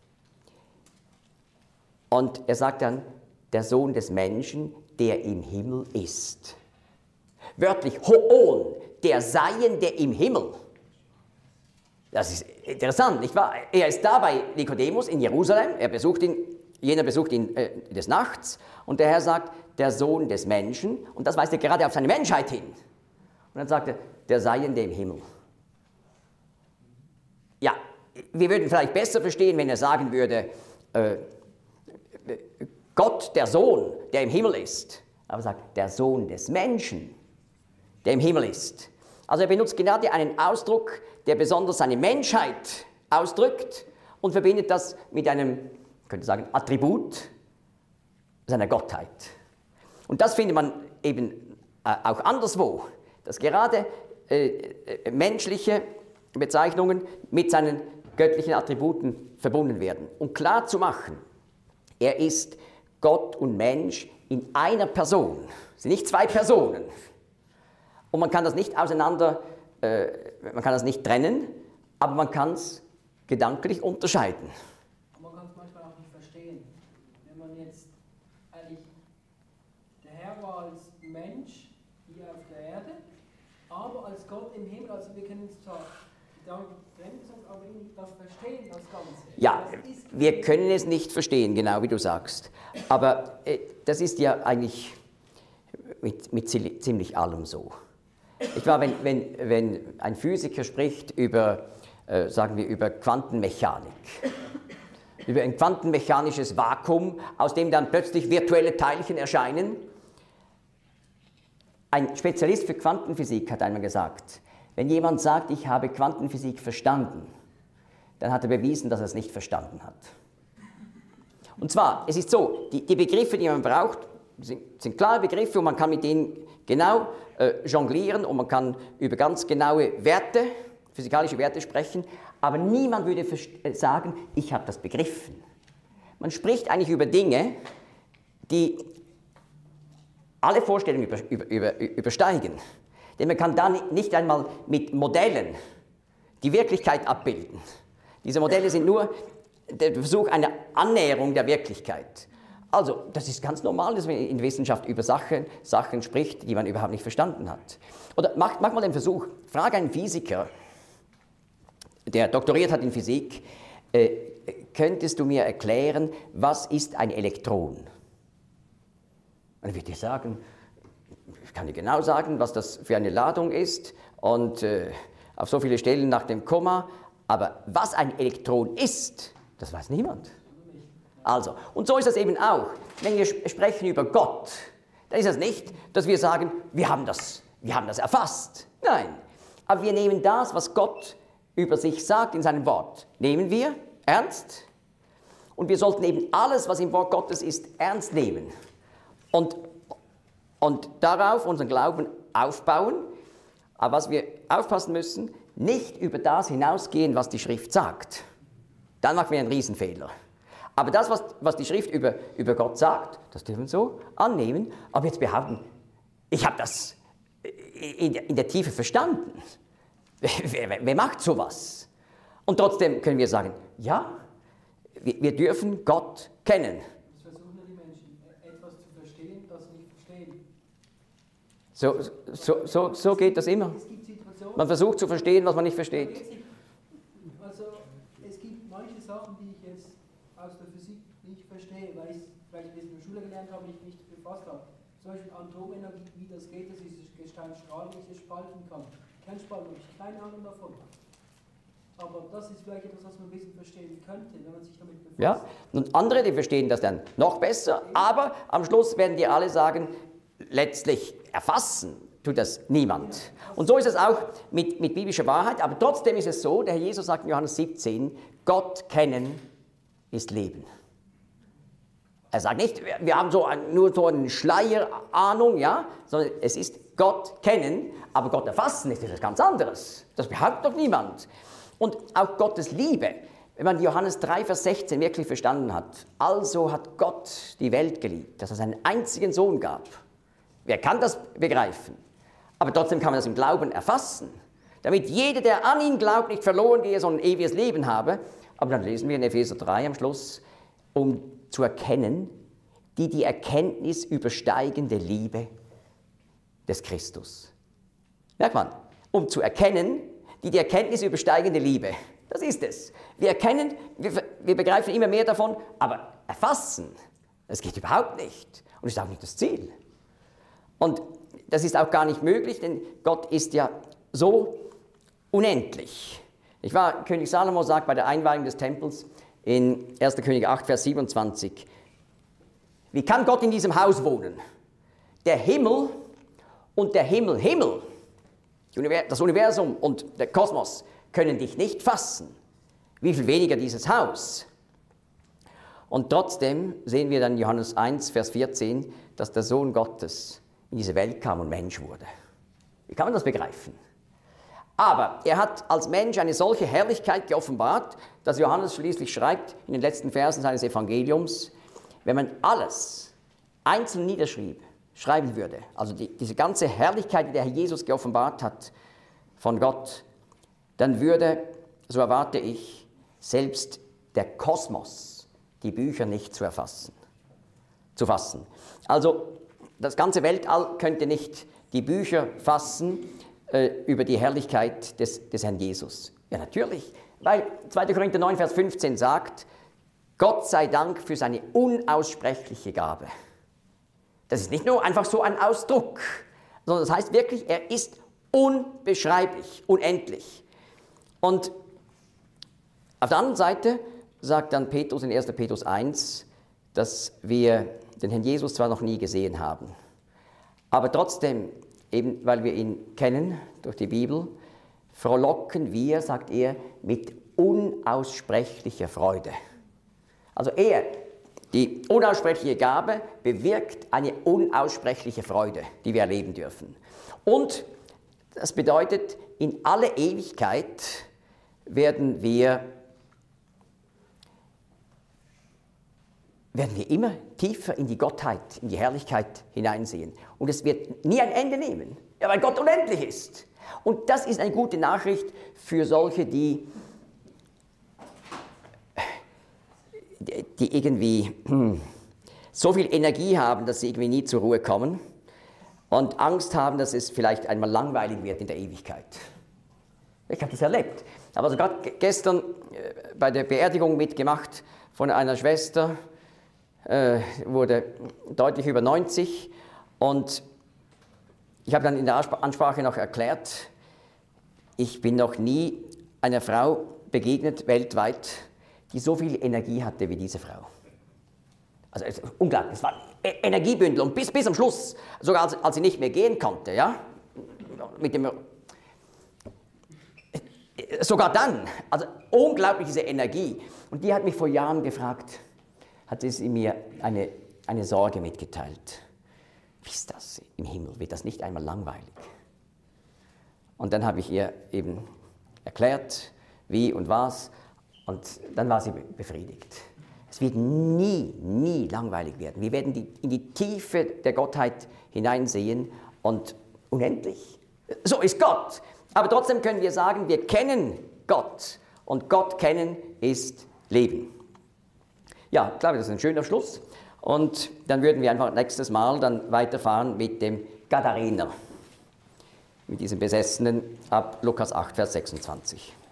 Und er sagt dann, der Sohn des Menschen, der im Himmel ist. Wörtlich, Hoon, der Seiende im Himmel. Das ist interessant, nicht wahr? Er ist da bei Nikodemus in Jerusalem, er besucht ihn, jener besucht ihn äh, des Nachts, und der Herr sagt, der Sohn des Menschen, und das weist er gerade auf seine Menschheit hin. Und dann sagt er, der Seiende im Himmel. Ja, wir würden vielleicht besser verstehen, wenn er sagen würde, äh, Gott, der Sohn, der im Himmel ist. Aber er sagt, der Sohn des Menschen, der im Himmel ist. Also er benutzt gerade einen Ausdruck, der besonders seine Menschheit ausdrückt und verbindet das mit einem, ich könnte sagen, Attribut seiner Gottheit. Und das findet man eben äh, auch anderswo, dass gerade äh, äh, menschliche Bezeichnungen mit seinen göttlichen Attributen verbunden werden. Um klar zu machen, er ist Gott und Mensch in einer Person. Es sind nicht zwei Personen. Und man kann das nicht auseinander, äh, man kann das nicht trennen, aber man kann es gedanklich unterscheiden. Man kann es manchmal auch nicht verstehen. Wenn man jetzt eigentlich, der Herr war als Mensch hier auf der Erde, aber als Gott im Himmel, also wir können es zwar Gedanken trennen, aber irgendwie das verstehen, das Ganze. Ja, wir können es nicht verstehen, genau wie du sagst. Aber äh, das ist ja eigentlich mit, mit ziemlich allem so. Ich glaube, wenn, wenn, wenn ein Physiker spricht über, äh, sagen wir, über Quantenmechanik, über ein quantenmechanisches Vakuum, aus dem dann plötzlich virtuelle Teilchen erscheinen. Ein Spezialist für Quantenphysik hat einmal gesagt, wenn jemand sagt, ich habe Quantenphysik verstanden, dann hat er bewiesen, dass er es nicht verstanden hat. Und zwar, es ist so, die, die Begriffe, die man braucht, sind, sind klare Begriffe und man kann mit denen genau äh, jonglieren und man kann über ganz genaue Werte, physikalische Werte sprechen, aber niemand würde sagen, ich habe das begriffen. Man spricht eigentlich über Dinge, die alle Vorstellungen über, über, über, übersteigen. Denn man kann da nicht einmal mit Modellen die Wirklichkeit abbilden. Diese Modelle sind nur der Versuch einer Annäherung der Wirklichkeit. Also, das ist ganz normal, dass man in Wissenschaft über Sachen, Sachen spricht, die man überhaupt nicht verstanden hat. Oder mach, mach mal den Versuch, frage einen Physiker, der doktoriert hat in Physik, äh, könntest du mir erklären, was ist ein Elektron? Und er wird dir sagen, ich kann dir genau sagen, was das für eine Ladung ist und äh, auf so viele Stellen nach dem Komma, Aber was ein Elektron ist, das weiß niemand. Also, und so ist das eben auch. Wenn wir sprechen über Gott, dann ist es nicht, dass wir sagen, wir haben das, wir haben das erfasst. Nein, aber wir nehmen das, was Gott über sich sagt in seinem Wort, nehmen wir ernst. Und wir sollten eben alles, was im Wort Gottes ist, ernst nehmen. Und, und darauf unseren Glauben aufbauen. Aber was wir aufpassen müssen, nicht über das hinausgehen, was die Schrift sagt. Dann machen wir einen Riesenfehler. Aber das, was, was die Schrift über, über Gott sagt, das dürfen wir so annehmen. Aber jetzt behaupten, ich habe das in, in der Tiefe verstanden. Wer, wer, wer macht sowas? Und trotzdem können wir sagen, ja, wir, wir dürfen Gott kennen. Das versuchen ja die Menschen, etwas zu verstehen, das sie nicht verstehen. So, so, so, so geht das immer. Es gibt Situationen, Man versucht zu verstehen, was man nicht versteht. Also es gibt manche Sachen, die ich jetzt aus der Physik nicht verstehe, weil ich es vielleicht ein bisschen in der Schule gelernt habe, nicht, nicht befasst habe. Zum Beispiel Atomenergie, wie das geht, dass dieses Gestein strahlen, wie es spalten kann. Kernspaltung habe ich keine Ahnung davon. Aber das ist vielleicht etwas, was man ein bisschen verstehen könnte, wenn man sich damit befasst. Ja, und andere, die verstehen das dann noch besser, aber am Schluss werden die alle sagen, letztlich erfassen tut das niemand. Und so ist es auch mit, mit biblischer Wahrheit, aber trotzdem ist es so, der Herr Jesus sagt in Johannes siebzehn, Gott kennen ist Leben. Er sagt nicht, wir haben so ein, nur so eine Schleierahnung, ja, sondern es ist Gott kennen, aber Gott erfassen ist etwas ganz anderes. Das behauptet doch niemand. Und auch Gottes Liebe, wenn man Johannes drei, Vers sechzehn wirklich verstanden hat, also hat Gott die Welt geliebt, dass er seinen einzigen Sohn gab. Wer kann das begreifen? Aber trotzdem kann man das im Glauben erfassen, damit jeder, der an ihn glaubt, nicht verloren gehe, sondern ein ewiges Leben habe. Aber dann lesen wir in Epheser drei am Schluss, um zu erkennen, die die Erkenntnis übersteigende Liebe des Christus. Merkt man, um zu erkennen, die die Erkenntnis übersteigende Liebe. Das ist es. Wir erkennen, wir, wir begreifen immer mehr davon, aber erfassen, das geht überhaupt nicht. Und ist auch nicht das Ziel. Und das ist auch gar nicht möglich, denn Gott ist ja so unendlich. Ich war, König Salomo sagt bei der Einweihung des Tempels in erster Könige acht, Vers siebenundzwanzig, wie kann Gott in diesem Haus wohnen? Der Himmel und der Himmel, Himmel, das Universum und der Kosmos können dich nicht fassen. Wie viel weniger dieses Haus? Und trotzdem sehen wir dann in Johannes eins, Vers vierzehn, dass der Sohn Gottes in diese Welt kam und Mensch wurde. Wie kann man das begreifen? Aber er hat als Mensch eine solche Herrlichkeit geoffenbart, dass Johannes schließlich schreibt in den letzten Versen seines Evangeliums, wenn man alles einzeln niederschrieb, schreiben würde, also die, diese ganze Herrlichkeit, die der Herr Jesus geoffenbart hat von Gott, dann würde, so erwarte ich, selbst der Kosmos die Bücher nicht zu erfassen, zu fassen. Also das ganze Weltall könnte nicht die Bücher fassen äh, über die Herrlichkeit des, des Herrn Jesus. Ja, natürlich, weil zweiter Korinther neun, Vers fünfzehn sagt, Gott sei Dank für seine unaussprechliche Gabe. Das ist nicht nur einfach so ein Ausdruck, sondern das heißt wirklich, er ist unbeschreiblich, unendlich. Und auf der anderen Seite sagt dann Petrus in erster Petrus eins, dass wir den Herrn Jesus zwar noch nie gesehen haben, aber trotzdem, eben weil wir ihn kennen durch die Bibel, frohlocken wir, sagt er, mit unaussprechlicher Freude. Also er, die unaussprechliche Gabe, bewirkt eine unaussprechliche Freude, die wir erleben dürfen. Und das bedeutet, in alle Ewigkeit werden wir, werden wir immer tiefer in die Gottheit, in die Herrlichkeit hineinsehen. Und es wird nie ein Ende nehmen, ja, weil Gott unendlich ist. Und das ist eine gute Nachricht für solche, die die irgendwie hm, so viel Energie haben, dass sie irgendwie nie zur Ruhe kommen und Angst haben, dass es vielleicht einmal langweilig wird in der Ewigkeit. Ich habe das erlebt. Aber sogar gestern äh, bei der Beerdigung mitgemacht von einer Schwester, äh, wurde deutlich über neunzig und ich habe dann in der Ansprache noch erklärt, ich bin noch nie einer Frau, begegnet weltweit, die so viel Energie hatte wie diese Frau. Also es, unglaublich, es war ein Energiebündel und bis, bis am Schluss, sogar als, als sie nicht mehr gehen konnte, ja, mit dem, sogar dann, also unglaublich diese Energie. Und die hat mich vor Jahren gefragt, hat sie mir eine, eine Sorge mitgeteilt. Wie ist das im Himmel? Wird das nicht einmal langweilig? Und dann habe ich ihr eben erklärt, wie und was, und dann war sie befriedigt. Es wird nie, nie langweilig werden. Wir werden die, in die Tiefe der Gottheit hineinsehen und unendlich. So ist Gott. Aber trotzdem können wir sagen, wir kennen Gott. Und Gott kennen ist Leben. Ja, ich glaube, das ist ein schöner Schluss. Und dann würden wir einfach nächstes Mal dann weiterfahren mit dem Gadarener. Mit diesem Besessenen ab Lukas acht, Vers sechsundzwanzig.